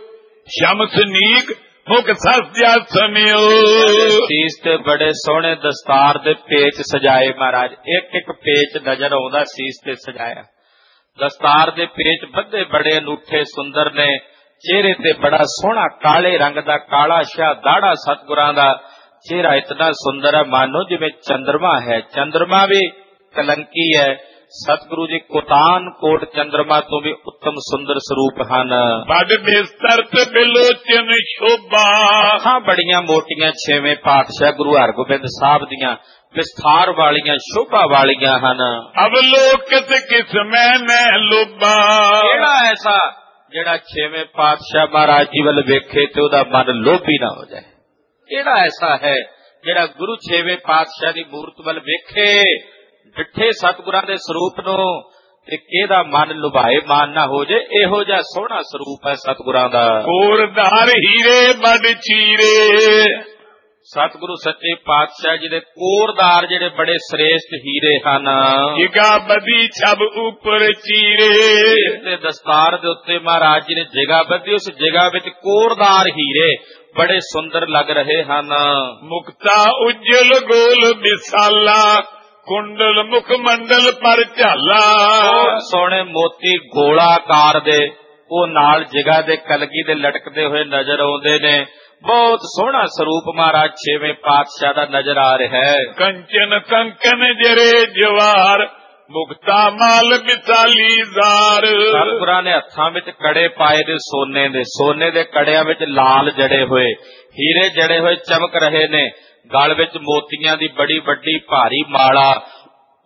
ਸ਼ਮਸਨੀਕ ਮੁਖ ਸਜਿਆ ਸੁਨਿਓ। ਸੀਸ ਤੇ ਬੜੇ ਸੋਹਣੇ ਦਸਤਾਰ ਦੇ ਪੇਚ ਸਜਾਏ ਮਹਾਰਾਜ, ਇੱਕ ਇੱਕ ਪੇਚ ਨਜ਼ਰ ਆਉਂਦਾ ਸੀਸ ਤੇ ਸਜਾਇਆ। ਦਸਤਾਰ ਦੇ ਪੇਚ ਬੱਧੇ ਬੜੇ ਅਨੂਠੇ ਸੁੰਦਰ ਨੇ, ਚਿਹਰੇ ਤੇ ਬੜਾ ਸੋਹਣਾ ਕਾਲੇ ਰੰਗ ਦਾ ਕਾਲਾ ਸ਼ਾਹ ਦਾੜਾ, ਸਤਿਗੁਰਾਂ ਦਾ ਚਿਹਰਾ ਇਤਨਾ ਸੁੰਦਰ ਹੈ ਮਾਨੋ ਜਿਵੇਂ ਚੰਦਰਮਾ ਹੈ। ਚੰਦਰਮਾ ਵੀ ਕਲੰਕੀ ਹੈ, ਸਤਿਗੁਰੂ ਜੀ ਕੋਟਾਨ ਕੋਟ ਚੰਦਰਮਾ ਤੋਂ ਵੀ ਉੱਤਮ ਸੁੰਦਰ ਸਰੂਪ ਹਨ। ਬੜ ਬਿਸਤਰ ਤੇ ਬਿਲੋਚਨ ਸ਼ੋਭਾ, ਅੱਖਾਂ ਬੜੀਆਂ ਮੋਟੀਆਂ ਛੇਵੇਂ ਪਾਤਸ਼ਾਹ ਗੁਰੂ ਹਰਗੋਬਿੰਦ ਸਾਹਿਬ ਦੀਆਂ ਵਿਸਥਾਰ ਵਾਲੀਆਂ ਸ਼ੋਭਾ ਵਾਲੀਆਂ ਹਨ। ਅਵਲੋਕਿਤ ਕਿਸ ਮੈਂ ਨੈ ਲੋਭਾ। ਕਿਹੜਾ ਐਸਾ ਜਿਹੜਾ ਛੇਵੇਂ ਪਾਤਸ਼ਾਹ ਮਹਾਰਾਜ ਜੀ ਵੱਲ ਵੇਖੇ ਤੇ ਉਹਦਾ ਮਨ ਲੋਭੀ ਨਾ ਹੋ ਜਾਏ। ਕਿਹੜਾ ਐਸਾ ਹੈ ਜਿਹੜਾ ਗੁਰੂ ਛੇਵੇਂ ਪਾਤਸ਼ਾਹ ਦੀ ਮੂਰਤ ਵੱਲ ਵੇਖੇ, ਡਿੱਠੇ ਸਤਿਗੁਰਾਂ ਦੇ ਸਰੂਪ ਨੂੰ, ਤੇ ਕਿਹਦਾ ਮਨ ਲੁਭਾਏ ਮਾਨ ਨਾ ਹੋ ਜੇ। ਇਹੋ ਜਿਹਾ ਸੋਹਣਾ ਸਰੂਪ ਹੈ ਸਤਿਗੁਰਾਂ ਦਾ। ਕੋਰਦਾਰ ਹੀਰੇ ਬੜ ਚੀਰੇ, ਸਤਿਗੁਰੂ ਸੱਚੇ ਪਾਤਸ਼ਾਹ ਜੀ ਦੇ ਕੋਰਦਾਰ ਜਿਹੜੇ ਬੜੇ ਸ੍ਰੇਸ਼ਟ ਹੀਰੇ ਹਨ। ਜਿਗਾ ਬਦੀ ਛਬ ਉੱਪਰ ਚੀਰੇ, ਤੇ ਦਸਤਾਰ ਦੇ ਉੱਤੇ ਮਹਾਰਾਜ ਜੀ ਨੇ ਜਿਗਾ ਬੱਧੀ, ਉਸ ਜਿਗਾ ਵਿੱਚ ਕੋਰਦਾਰ ਹੀਰੇ ਬੜੇ ਸੁੰਦਰ ਲੱਗ ਰਹੇ ਹਨ। ਮੁਕਤਾ ਉਜਲ ਗੋਲ ਵਿਸਾਲਾ, ਕੁੰਡਲ ਮੁਖ ਮੰਡਲ ਪਰ ਝਾਲਾ। ਸੋਹਣੇ ਮੋਤੀ ਗੋਲਾਕਾਰ ਦੇ ਉਹ ਨਾਲ ਜਿਗਾ ਦੇ ਕਲਗੀ ਦੇ ਲਟਕਦੇ ਹੋਏ ਨਜ਼ਰ ਆਉਂਦੇ ਨੇ। ਬਹੁਤ ਸੋਹਣਾ ਸਰੂਪ ਮਹਾਰਾਜ ਛੇਵੇਂ ਪਾਤਸ਼ਾਹ ਦਾ ਨਜ਼ਰ ਆ ਰਿਹਾ ਹੈ। ਕੰਚਨ ਕੰਕਨ ਜਰੇ ਜਵਾਰ, ਮੁਕਤਾ ਮਾਲ ਵਿਸਾਲੀ ਜ਼ਾਰ। ਸਤਿਗੁਰਾਂ ਨੇ ਹੱਥਾਂ ਵਿੱਚ ਕੜੇ ਪਾਏ ਨੇ ਸੋਨੇ ਦੇ, ਸੋਨੇ ਦੇ ਕੜਿਆਂ ਵਿੱਚ ਲਾਲ ਜੜੇ ਹੋਏ, ਹੀਰੇ ਜੜੇ ਹੋਏ ਚਮਕ ਰਹੇ ਨੇ। ਗਲ ਵਿੱਚ ਮੋਤੀਆਂ ਦੀ ਬੜੀ ਵੱਡੀ ਭਾਰੀ ਮਾਲਾ,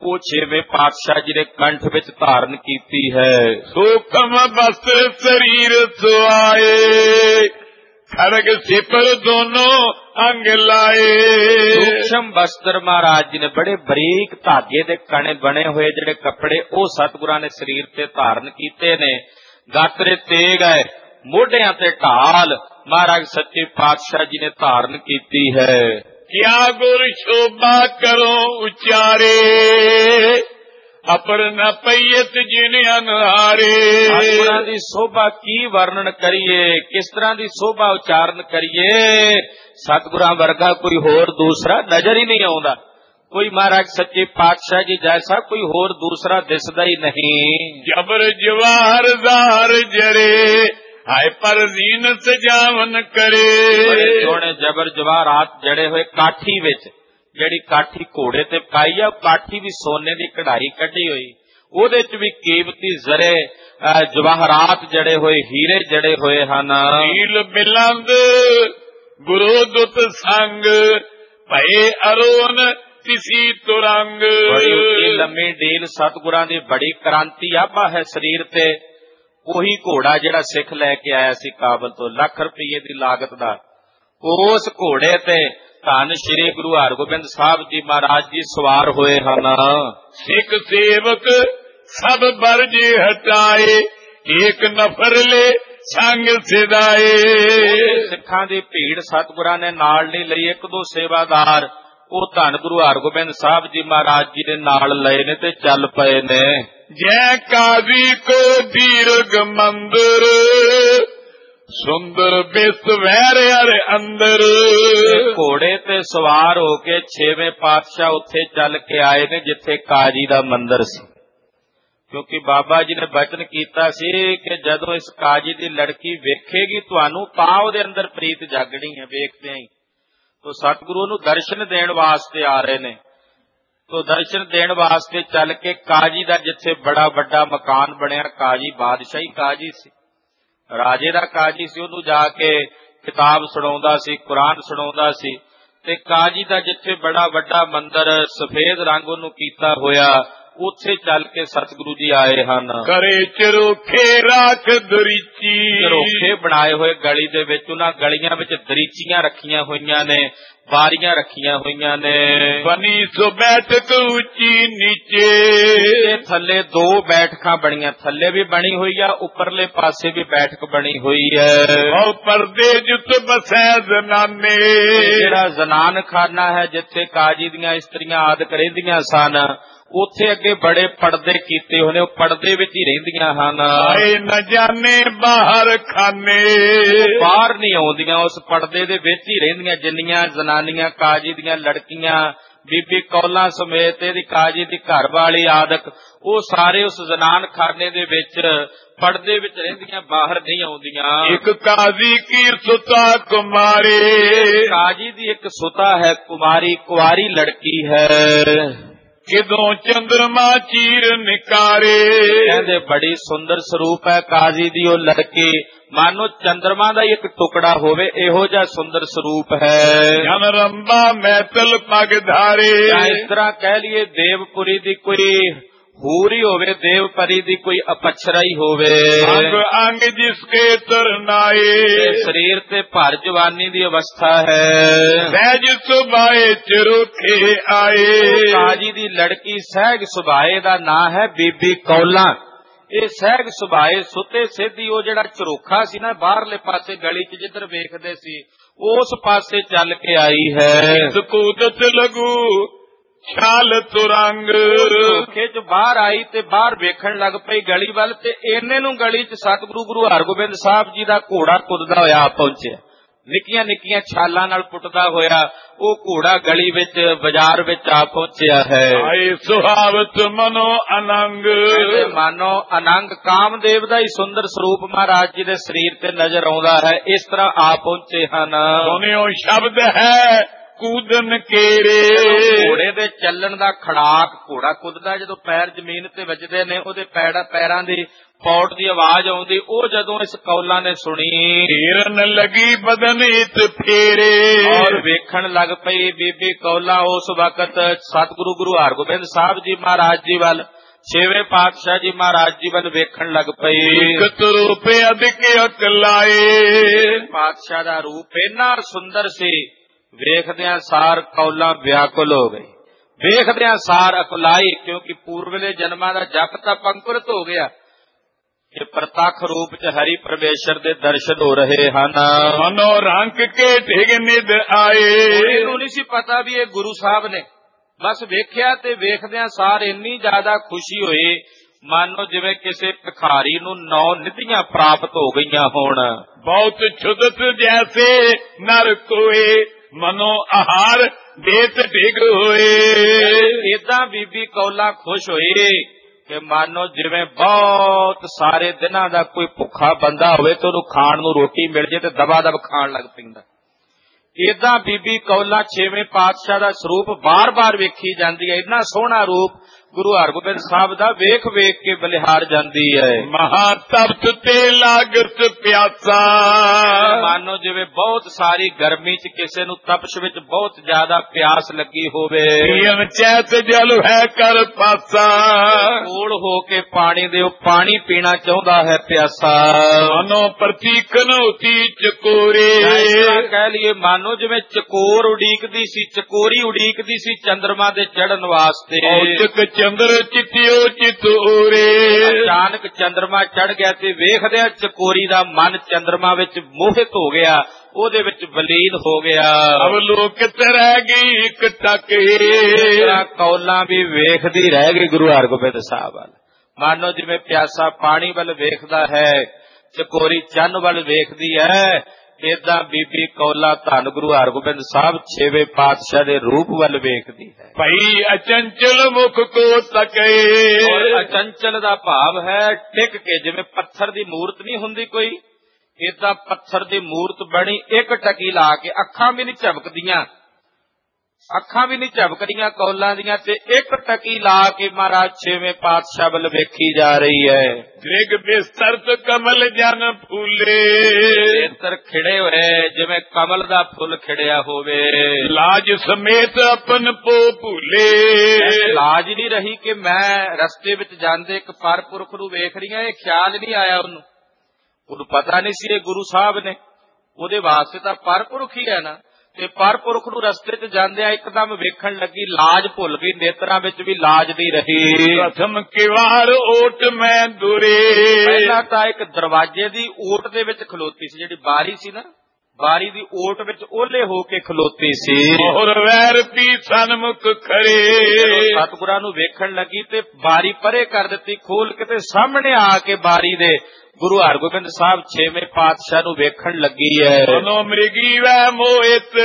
ਉਹ ਛੇਵੇਂ ਪਾਤਸ਼ਾਹ ਜੀ ਨੇ ਕੰਠ ਵਿੱਚ ਧਾਰਨ ਕੀਤੀ ਹੈ। ਸੂਖਮ ਬਸਤਰ ਸਰੀਰ ਸੁਆਏ, ਖੜਗ ਸਿਪਰ ਦੋਨੋਂ ਅੰਗ ਲਾਏ। ਸੂਖਮ ਬਸਤਰ ਮਹਾਰਾਜ ਜੀ ਨੇ ਬੜੇ ਬਰੀਕ ਧਾਗੇ ਦੇ ਕਣੇ ਬਣੇ ਹੋਏ ਜਿਹੜੇ ਕੱਪੜੇ ਉਹ ਸਤਿਗੁਰਾਂ ਨੇ ਸਰੀਰ ਤੇ ਧਾਰਨ ਕੀਤੇ ਨੇ। ਗਾਤਰੇ ਤੇਗ ਹੈ, ਮੋਢਿਆਂ ਤੇ ਢਾਲ ਮਹਾਰਾਜ ਸੱਚੇ ਪਾਤਸ਼ਾਹ ਜੀ ਨੇ ਧਾਰਨ ਕੀਤੀ ਹੈ। ਕਿਆ ਗੁਰ ਸ਼ੋਭਾ ਕਰੋ ਉਚਾਰੇ, ਅਪਰ ਨ ਪਈਤ ਜਿਨ ਅਨਹਾਰੇ। ਸਤਿਗੁਰਾਂ ਦੀ ਸੋਭਾ ਕੀ ਵਰਣਨ ਕਰੀਏ, ਕਿਸ ਤਰ੍ਹਾਂ ਦੀ ਸੋਭਾ ਉਚਾਰਨ ਕਰੀਏ। ਸਤਿਗੁਰਾਂ ਵਰਗਾ ਕੋਈ ਹੋਰ ਦੂਸਰਾ ਨਜ਼ਰ ਹੀ ਨਹੀਂ ਆਉਂਦਾ। ਕੋਈ ਮਹਾਰਾਜ ਸੱਚੇ ਪਾਤਸ਼ਾਹ ਜੀ ਜੈਸਾ ਕੋਈ ਹੋਰ ਦੂਸਰਾ ਦਿਸਦਾ ਹੀ ਨਹੀਂ। ਜਬਰ ਜਵਾਹਰ ਜ਼ਾਰ ਜਰੇ, ਹਾਏ ਪਰ ਜ਼ੀਨ ਸਜਾਵਨ ਕਰੇ। ਸੋਹਣੇ ਜਬਰ ਜਵਾਹਰਾਤ ਜੜੇ ਹੋਏ ਕਾਠੀ ਵਿੱਚ, ਜਿਹੜੀ ਕਾਠੀ ਘੋੜੇ ਤੇ ਪਾਈ ਆ, ਕਾਠੀ ਵੀ ਸੋਨੇ ਦੀ ਕਢਾਈ ਕੱਢੀ ਹੋਈ, ਉਹਦੇ ਚ ਵੀ ਕੀਮਤੀ ਜ਼ਰੇ ਜਵਾਹਰਾਤ ਜੜੇ ਹੋਏ, ਹੀਰੇ ਜੜੇ ਹੋਏ ਹਨ। ਨੀਲ ਬਿਲੰਦ ਗੁਰੂ ਦੁੱਤ ਸੰਗ, ਭਏ ਅਰੋਨ ਤਿਸੀ ਤੁਰੰਗ। ਬੜੀ ਉੱਚੀ ਲੰਮੀ ਡੀਲ ਸਤਿਗੁਰਾਂ ਦੀ ਬੜੀ ਕ੍ਰਾਂਤੀ ਆਭਾ ਹੈ ਸਰੀਰ ਤੇ। ਉਹੀ ਘੋੜਾ ਜਿਹੜਾ ਸਿੱਖ ਲੈ ਕੇ ਆਇਆ ਸੀ ਕਾਬਲ ਤੋਂ ਲੱਖ ਰੁਪਏ ਦੀ ਲਾਗਤ ਦਾ, ਉਸ ਘੋੜੇ ਤੇ ਧੰਨ ਸ਼੍ਰੀ ਗੁਰੂ ਹਰਗੋਬਿੰਦ ਸਾਹਿਬ ਜੀ ਮਹਾਰਾਜ ਜੀ ਸਵਾਰ ਹੋਏ ਹਨ। ਸਿੱਖ ਸੇਵਕ ਸਭ ਬਰਜ ਹਟਾਏ, ਏਕ ਨਫਰ ਲੈ ਸੰਗ ਸਿਦਾਏ। ਸਿੱਖਾਂ ਦੀ ਭੀੜ ਸਤਿਗੁਰਾਂ ਨੇ ਨਾਲ ਨਹੀਂ ਲਈ, ਇੱਕ ਦੋ ਸੇਵਾਦਾਰ ਉਹ ਧੰਨ ਗੁਰੂ ਹਰਗੋਬਿੰਦ ਸਾਹਿਬ ਜੀ ਮਹਾਰਾਜ ਜੀ ਦੇ ਨਾਲ ਲਏ ਨੇ ਤੇ ਚੱਲ ਪਏ ਨੇ। ਜੈ ਕਾਜ਼ੀ ਕੋ ਦੀਰਘ ਮੰਦਰ, ਸੁੰਦਰ ਬਿਸ ਵੈਰ ਹਰ ਅੰਦਰ। ਘੋੜੇ ਤੇ ਸਵਾਰ ਹੋ ਕੇ ਛੇਵੇਂ ਪਾਤਸ਼ਾਹ ਉੱਥੇ ਚੱਲ ਕੇ ਆਏ ਨੇ ਜਿੱਥੇ ਕਾਜੀ ਦਾ ਮੰਦਰ ਸੀ। ਕਿਉਂਕਿ ਬਾਬਾ ਜੀ ਨੇ ਬਚਨ ਕੀਤਾ ਸੀ ਕਿ ਜਦੋਂ ਇਸ ਕਾਜੀ ਦੀ ਲੜਕੀ ਵੇਖੇਗੀ ਤੁਹਾਨੂੰ ਤਾਂ ਉਹਦੇ ਅੰਦਰ ਪ੍ਰੀਤ ਜਾਗਣੀ ਹੈ। ਵੇਖਦੇ ਹੀ ਤੋ ਸਤਿਗੁਰੂ ਨੂੰ ਦਰਸ਼ਨ ਦੇਣ ਵਾਸਤੇ ਆ ਰਹੇ ਨੇ। ਤੋ ਦਰਸ਼ਨ ਦੇਣ ਵਾਸਤੇ ਚੱਲ ਕੇ ਕਾਜੀ ਦਾ ਜਿੱਥੇ ਬੜਾ ਵੱਡਾ ਮਕਾਨ ਬਣਿਆ, ਕਾਜੀ ਬਾਦਸ਼ਾਹੀ ਕਾਜੀ ਸੀ, ਰਾਜੇ ਦਾ ਕਾਜੀ ਸੀ, ਉਹਨੂੰ ਜਾ ਕੇ ਕਿਤਾਬ ਸੁਣਾਉਂਦਾ ਸੀ, ਕੁਰਾਨ ਸੁਣਾਉਂਦਾ ਸੀ। ਤੇ ਕਾਜੀ ਦਾ ਜਿੱਥੇ ਬੜਾ ਵੱਡਾ ਮੰਦਰ ਸਫੇਦ ਰੰਗ ਉਹਨੂੰ ਕੀਤਾ ਹੋਇਆ, ਉੱਥੇ ਚੱਲ ਕੇ ਸਤਿਗੁਰੂ ਜੀ ਆਏ ਹਨ। ਕਰੇ ਚਰੋਖੇ ਰਾਖ ਦਰੀਚੀ, ਚਰੋਖੇ ਬਣਾਏ ਹੋਏ ਗਲੀ ਦੇ ਵਿੱਚ, ਉਹਨਾਂ ਗਲੀਆਂ ਵਿੱਚ ਦਰੀਚੀਆਂ ਰੱਖੀਆਂ ਹੋਈਆਂ ਨੇ, ਬਾਰੀਆਂ ਰੱਖੀਆਂ ਹੋਈਆਂ ਨੇ। ਬਣੀ ਸੋ ਬੈਠਕ ਉੱਚੀ ਨੀਚੇ, ਥੱਲੇ ਦੋ ਬੈਠਕਾਂ ਬਣੀਆਂ, ਥੱਲੇ ਵੀ ਬਣੀ ਹੋਈ ਆ, ਉੱਪਰਲੇ ਪਾਸੇ ਵੀ ਬੈਠਕ ਬਣੀ ਹੋਈ ਹੈ। ਉਹ ਪਰਦੇ ਜੁਤ ਬਸੈ ਜ਼ਨਾਨੇ, ਜਿਹੜਾ ਜ਼ਨਾਨ ਖਾਨਾ ਹੈ ਜਿੱਥੇ ਕਾਜੀ ਦੀਆਂ ਇਸਤਰੀਆਂ ਆਦਿਕ ਰਹਿੰਦੀਆਂ ਸਨ, ਉੱਥੇ ਅੱਗੇ ਬੜੇ ਪਰਦੇ ਕੀਤੇ ਹੋਏ ਨੇ, ਉਹ ਪਰਦੇ ਵਿੱਚ ਹੀ ਰਹਿੰਦੀਆਂ ਹਨ। ਆਏ ਨ ਜਾਣੇ ਬਾਹਰ ਖਾਨੇ, ਬਾਹਰ ਨਹੀਂ ਆਉਂਦੀਆਂ, ਉਸ ਪਰਦੇ ਦੇ ਵਿੱਚ ਹੀ ਰਹਿੰਦੀਆਂ। ਜਿੰਨੀਆਂ ਜ਼ਨਾਨੀਆਂ ਕਾਜੀ ਦੀਆਂ ਲੜਕੀਆਂ, ਬੀਬੀ ਕੌਲਾਂ ਸਮੇਤ ਇਹਦੀ ਕਾਜੀ ਦੀ ਘਰ ਵਾਲੀ ਆਦਿਕ, ਉਹ ਸਾਰੇ ਉਸ ਜ਼ਨਾਨ ਖਾਨੇ ਦੇ ਵਿੱਚ ਪਰਦੇ ਵਿੱਚ ਰਹਿੰਦੀਆਂ, ਬਾਹਰ ਨਹੀਂ ਆਉਂਦੀਆਂ। ਇੱਕ ਕਾਜੀ ਕੀ ਸੁਤਾ ਕੁਮਾਰੀ, ਕਾਜੀ ਦੀ ਇੱਕ ਸੁਤਾ ਹੈ ਕੁਮਾਰੀ, ਕੁਆਰੀ ਲੜਕੀ ਹੈ। ਕਿਦੋਂ ਚੰਦਰਮਾ ਚੀਰ ਨਿਕਾਰੇ, ਕਹਿੰਦੇ ਬੜੀ ਸੁੰਦਰ ਸਰੂਪ ਹੈ ਕਾਜੀ ਦੀ ਉਹ ਲੜਕੀ, ਮਾਨੋ ਚੰਦਰਮਾ ਦਾ ਇੱਕ ਟੁਕੜਾ ਹੋਵੇ, ਇਹੋ ਜਿਹਾ ਸੁੰਦਰ ਸਰੂਪ ਹੈ। ਜਨ ਰੰਬਾ ਮੈਤਲ ਪਗ ਧਾਰੇ, ਇਸ ਤਰ੍ਹਾਂ ਕਹਿ ਲਈਏ ਦੇਵਪੁਰੀ ਦੀ ਕੋਈ ਹੂਰ ਹੀ ਹੋਵੇ, ਦੇਵਪਰੀ ਦੀ ਕੋਈ ਅਪਛਰਾ ਹੀ ਹੋਵੇ। ਅੰਗ ਅੰਗ ਜਿਸਕੇ ਤਰਨਾਏ, ਸਰੀਰ ਤੇ ਭਰ ਜਵਾਨੀ ਦੀ ਅਵਸਥਾ ਹੈ। ਸਹਿਜ ਸੁਭਾਏ ਚਰੋਖੇ ਆਏ, ਕਾਜੀ ਦੀ ਲੜਕੀ ਸਹਿਜ ਸੁਭਾਏ ਦਾ ਨਾਂ ਹੈ ਬੀਬੀ ਕੌਲਾਂ। ਇਹ ਸਹਿਜ ਸੁਭਾਏ ਸੁੱਤੇ ਸਿੱਧੀ, ਉਹ ਜਿਹੜਾ ਝਰੋਖਾ ਸੀ ਨਾ ਬਾਹਰਲੇ ਪਾਸੇ ਗਲੀ ਚ ਜਿੱਧਰ ਵੇਖਦੇ ਸੀ, ਉਸ ਪਾਸੇ ਚੱਲ ਕੇ ਆਈ ਹੈ। ਸਕੂਦਤ ਲਗੂ ਛਾਲ ਤੁਰੰਗ, ਝਰੋਖੇ ਚ ਬਾਹਰ ਆਈ ਤੇ ਬਾਹਰ ਵੇਖਣ ਲੱਗ ਪਈ ਗਲੀ ਵੱਲ, ਤੇ ਇਹਨੇ ਨੂੰ ਗਲੀ ਚ ਸਤਿਗੁਰੂ ਗੁਰੂ ਹਰਗੋਬਿੰਦ ਸਾਹਿਬ ਜੀ ਦਾ ਘੋੜਾ ਕੁੱਦਦਾ ਹੋਇਆ ਆ ਪਹੁੰਚਿਆ। ਨਿੱਕੀਆਂ ਨਿੱਕੀਆਂ ਛਾਲਾਂ ਨਾਲ ਪੁੱਟਦਾ ਹੋਇਆ ਉਹ ਘੋੜਾ ਗਲੀ ਵਿੱਚ ਬਾਜ਼ਾਰ ਵਿੱਚ ਆ ਪਹੁੰਚਿਆ ਹੈ। ਆਏ ਸੁਹਾਵਤ ਮਨੋ ਅਨੰਗ, ਮਾਨੋ ਅਨੰਗ ਕਾਮਦੇਵ ਦਾ ਹੀ ਸੁੰਦਰ ਸਰੂਪ ਮਹਾਰਾਜ ਜੀ ਦੇ ਸਰੀਰ ਤੇ ਨਜ਼ਰ ਆਉਂਦਾ ਹੈ। ਇਸ ਤਰ੍ਹਾਂ ਆ ਪਹੁੰਚੇ ਹਨ। ਸੁਣਿਓ ਸ਼ਬਦ ਹੈ ਕੂਦਨ ਕੇਰੇ। ਘੋੜੇ ਦੇ ਚੱਲਣ ਦਾ ਖੜਾਕ, ਘੋੜਾ ਕੁੱਦਦਾ ਜਦੋਂ ਪੈਰ ਜ਼ਮੀਨ ਤੇ ਵੱਜਦੇ ਨੇ, ਉਹਦੇ ਪੈੜਾ ਪੈਰਾਂ ਦੀ ਪੌਟ ਦੀ ਆਵਾਜ਼ ਆਉਂਦੀ, ਉਹ ਜਦੋਂ ਇਸ ਕੌਲਾਂ ਨੇ ਸੁਣੀ, ਫੇਰਨ ਲੱਗੀ ਬਦਨ ਇਤ ਫੇਰੇ। ਔਰ ਵੇਖਣ ਲੱਗ ਪਈ ਬੀਬੀ ਕੌਲਾਂ ਉਸ ਵਕਤ ਸਤਿਗੁਰੂ ਗੁਰੂ ਹਰਗੋਬਿੰਦ ਸਾਹਿਬ ਜੀ ਮਹਾਰਾਜ ਜੀ ਵੱਲ, ਛੇਵੇਂ ਪਾਤਸ਼ਾਹ ਜੀ ਮਹਾਰਾਜ ਜੀ ਵੱਲ ਵੇਖਣ ਲੱਗ ਪਈ। ਇਕਤ ਰੂਪ ਅਧਿਕ ਅਕਲਾਏ। ਪਾਤਸ਼ਾਹ ਦਾ ਰੂਪ ਇੰਨਾ ਸੁੰਦਰ ਸੀ, ਵੇਖਦਿਆਂ ਸਾਰ ਕੌਲਾਂ ਵਿਆਕੁਲ ਹੋ ਗਈ, ਵੇਖਦਿਆਂ ਸਾਰ ਅਕੁਲਾਈ, ਕਿਉਂਕਿ ਪੂਰਵਲੇ ਜਨਮਾਂ ਦਾ ਜਪ ਤਾਂ ਅੰਕੁਰਿਤ ਹੋ ਗਿਆ ਕਿ ਪ੍ਰਤੱਖ ਰੂਪ ਚ ਹਰੀ ਪਰਮੇਸ਼ਰ ਦੇ ਦਰਸ਼ਨ ਹੋ ਰਹੇ ਹਨ। ਮਨੋ ਰੰਕ ਕੇ ਢਿਗ ਨਿਦ ਆਏ। ਇਹਨੂੰ ਨਹੀਂ ਸੀ ਪਤਾ ਵੀ ਇਹ ਗੁਰੂ ਸਾਹਿਬ ਨੇ, ਬਸ ਵੇਖਿਆ ਤੇ ਵੇਖਦਿਆਂ ਸਾਰ ਇੰਨੀ ਜ਼ਿਆਦਾ ਖੁਸ਼ੀ ਹੋਈ, ਮਾਨੋ ਜਿਵੇਂ ਕਿਸੇ ਭਿਖਾਰੀ ਨੂੰ ਨੌ ਨਿਧੀਆਂ ਪ੍ਰਾਪਤ ਹੋ ਗਈਆਂ ਹੋਣ। ਬਹੁਤ ਛੁਦਤ ਜੈਸੇ ਨਰ ਕੋਏ, ਮਨੋ ਆਹਾਰ ਦੇਤ ਢਿਗ ਹੋਏ। ਏਦਾਂ ਬੀਬੀ ਕੌਲਾਂ ਖੁਸ਼ ਹੋਈ ਕਿ ਮਾਨੋ ਜਿਵੇਂ ਬਹੁਤ ਸਾਰੇ ਦਿਨਾਂ ਦਾ ਕੋਈ ਭੁੱਖਾ ਬੰਦਾ ਹੋਵੇ ਤੇ ਉਹਨੂੰ ਖਾਣ ਨੂੰ ਰੋਟੀ ਮਿਲ ਜੇ ਤੇ ਦਬਾ ਦਬ ਖਾਣ ਲੱਗ ਪੈਂਦਾ। ਏਦਾਂ ਬੀਬੀ ਕੌਲਾਂ ਛੇਵੇਂ ਪਾਤਸ਼ਾਹ ਦਾ ਸਰੂਪ ਬਾਰ-ਬਾਰ ਵੇਖੀ ਜਾਂਦੀ ਹੈ। ਇੰਨਾ ਸੋਹਣਾ ਰੂਪ ਗੁਰੂ ਹਰਗੋਬਿੰਦ ਸਾਹਿਬ ਦਾ ਵੇਖ ਵੇਖ ਕੇ ਬਲਿਹਾਰ ਜਾਂਦੀ ਹੈ। ਮਹਾ ਤਪਤ ਤੇ ਲਾਗਤ ਪਿਆਸਾ। ਮਾਨੋ ਜਿਵੇਂ ਬਹੁਤ ਸਾਰੀ ਗਰਮੀ ਚ ਕਿਸੇ ਨੂੰ ਤਪਸ਼ ਵਿੱਚ ਬਹੁਤ ਜ਼ਿਆਦਾ ਪਿਆਸ ਲੱਗੀ ਹੋਵੇ। ਪੀਣ ਚੈਤ ਜਲ ਹੈ ਕਰ ਪਾਸਾ। ਕੋਲ ਹੋ ਕੇ ਪਾਣੀ ਦੇ ਉਹ ਪਾਣੀ ਪੀਣਾ ਚਾਹੁੰਦਾ ਹੈ ਪਿਆਸਾ। ਮਨੋ ਪ੍ਰਤੀਕਨ ਹੋਤੀ ਚਕੋਰੇ। ਕਹਿ ਲਈਏ ਮਾਨੋ ਜਿਵੇਂ ਚਕੋਰ ਉਡੀਕਦੀ ਸੀ, ਚਕੋਰੀ ਉਡੀਕਦੀ ਸੀ ਚੰਦਰਮਾ ਦੇ ਚੜ੍ਹਨ ਵਾਸਤੇ। ਚੰਦਰ ਚਿਤਿਓ ਚਿਤੋਰੇ। ਅਚਾਨਕ ਚੰਦਰਮਾ ਚੜ ਗਿਆ ਤੇ ਵੇਖਦਿਆਂ ਚਕੋਰੀ ਦਾ ਮਨ ਚੰਦਰਮਾ ਵਿੱਚ ਮੋਹਿਤ ਹੋ ਗਿਆ, ਉਹਦੇ ਵਿੱਚ ਬਲੀਨ ਹੋ ਗਿਆ। ਅਵਲੋਕਿਤ ਰਹਿ ਗਈ ਇੱਕ ਟਕੇ। ਕੌਲਾਂ ਵੀ ਵੇਖਦੀ ਰਹਿ ਗਈ ਗੁਰੂ ਹਰਗੋਬਿੰਦ ਸਾਹਿਬ ਵੱਲ, ਮਾਨੋ ਜਿਵੇਂ ਪਿਆਸਾ ਪਾਣੀ ਵੱਲ ਵੇਖਦਾ ਹੈ, ਚਕੋਰੀ ਚੰਨ ਵੱਲ ਵੇਖਦੀ ਹੈ। ਏਦਾਂ ਬੀਬੀ ਕੌਲਾਂ ਧੰਨ ਗੁਰੂ ਹਰਗੋਬਿੰਦ ਸਾਹਿਬ ਛੇਵੇਂ ਪਾਤਸ਼ਾਹ ਦੇ ਰੂਪ ਵੱਲ ਵੇਖਦੀ ਹੈ। ਭਈ ਅਚੰਚਲ ਮੁਖ ਕੋ ਤਕੇ। ਔਰ ਅਚੰਚਲ ਦਾ ਭਾਵ ਹੈ ਟਿਕ ਕੇ, ਜਿਵੇਂ ਪੱਥਰ ਦੀ ਮੂਰਤ ਨਹੀਂ ਹੁੰਦੀ ਕੋਈ, ਏਦਾਂ ਪੱਥਰ ਦੀ ਮੂਰਤ ਬਣੀ ਇੱਕ ਟਕੀ ਲਾ ਕੇ, ਅੱਖਾਂ ਵੀ ਨਹੀਂ ਝਪਕਦੀਆਂ, ਅੱਖਾਂ ਵੀ ਨਹੀਂ ਝਪਕਦੀਆਂ ਕੌਲਾਂ ਦੀਆਂ, ਤੇ ਇੱਕ ਟਕੀ ਲਾ ਕੇ ਮਹਾਰਾਜ ਛੇਵੇਂ ਪਾਤਸ਼ਾਹ ਵੱਲ ਵੇਖੀ ਜਾ ਰਹੀ ਹੈ। ਦ੍ਰਿਗ ਬਿਸਤਰਤ ਕਮਲ ਜਨ ਫੂਲੇ। ਬਿਸਤਰ ਖਿੜੇ ਹੋਏ ਜਿਵੇਂ ਕਮਲ ਦਾ ਫੁੱਲ ਖਿੜਿਆ ਹੋਵੇ। ਲਾਜ ਸਮੇਤ ਆਪਨ ਪੋ ਭੂਲੇ। ਲਾਜ ਨਹੀਂ ਰਹੀ ਕਿ ਮੈਂ ਰਸਤੇ ਵਿੱਚ ਜਾਂਦੇ ਇੱਕ ਪਰਪੁਰਖ ਨੂੰ ਵੇਖ ਰਹੀ ਹਾਂ, ਇਹ ਖਿਆਲ ਨਹੀਂ ਆਇਆ ਉਹਨੂੰ। ਉਹਨੂੰ ਪਤਾ ਨਹੀਂ ਸੀ ਇਹ ਗੁਰੂ ਸਾਹਿਬ ਨੇ, ਉਹਦੇ ਵਾਸਤੇ ਤਾਂ ਪਰਪੁਰਖ ਹੀ ਹੈ ਨਾ। ਤੇ ਪਰਪੁਰਖ ਨੂੰ ਰਸਤੇ 'ਚ ਜਾਂਦਿਆਂ ਇੱਕਦਮ ਵੇਖਣ ਲੱਗੀ, ਲਾਜ ਭੁੱਲ ਗਈ, ਨੇਤਰਾਂ ਵਿੱਚ ਵੀ ਲਾਜ ਨਹੀਂ ਰਹੀ। ਪ੍ਰਥਮ ਕਿਵਾਰ ਓਟ ਮੈਂ ਦੁਰੇ। ਪਹਿਲਾਂ ਤਾਂ ਇੱਕ ਦਰਵਾਜ਼ੇ ਦੀ ਓਟ ਦੇ ਵਿੱਚ ਖਲੋਤੀ ਸੀ, ਜਿਹੜੀ ਬਾਰੀ ਸੀ ਨਾ, ਬਾਰੀ ਦੀ ਓਟ ਵਿੱਚ ਓਲੇ ਹੋ ਕੇ ਖਲੋਤੀ ਸੀ। ਹੋਰ ਵੈਰ ਪੀ ਸਨਮੁਖ ਖੜੇ। ਸਤਿਗੁਰਾਂ ਨੂੰ ਵੇਖਣ ਲੱਗੀ ਤੇ ਬਾਰੀ ਪਰੇ ਕਰ ਦਿੱਤੀ, ਖੋਲ ਕੇ ਤੇ ਸਾਹਮਣੇ ਆ ਕੇ ਬਾਰੀ ਦੇ ਗੁਰੂ ਹਰਗੋਬਿੰਦ ਸਾਹਿਬ ਛੇਵੇਂ ਪਾਤਸ਼ਾਹ ਨੂੰ ਵੇਖਣ ਲੱਗੀ ਹੈ। ਮਨੋ ਮ੍ਰਿਗੀ ਵੈ ਮੋਹਿਤ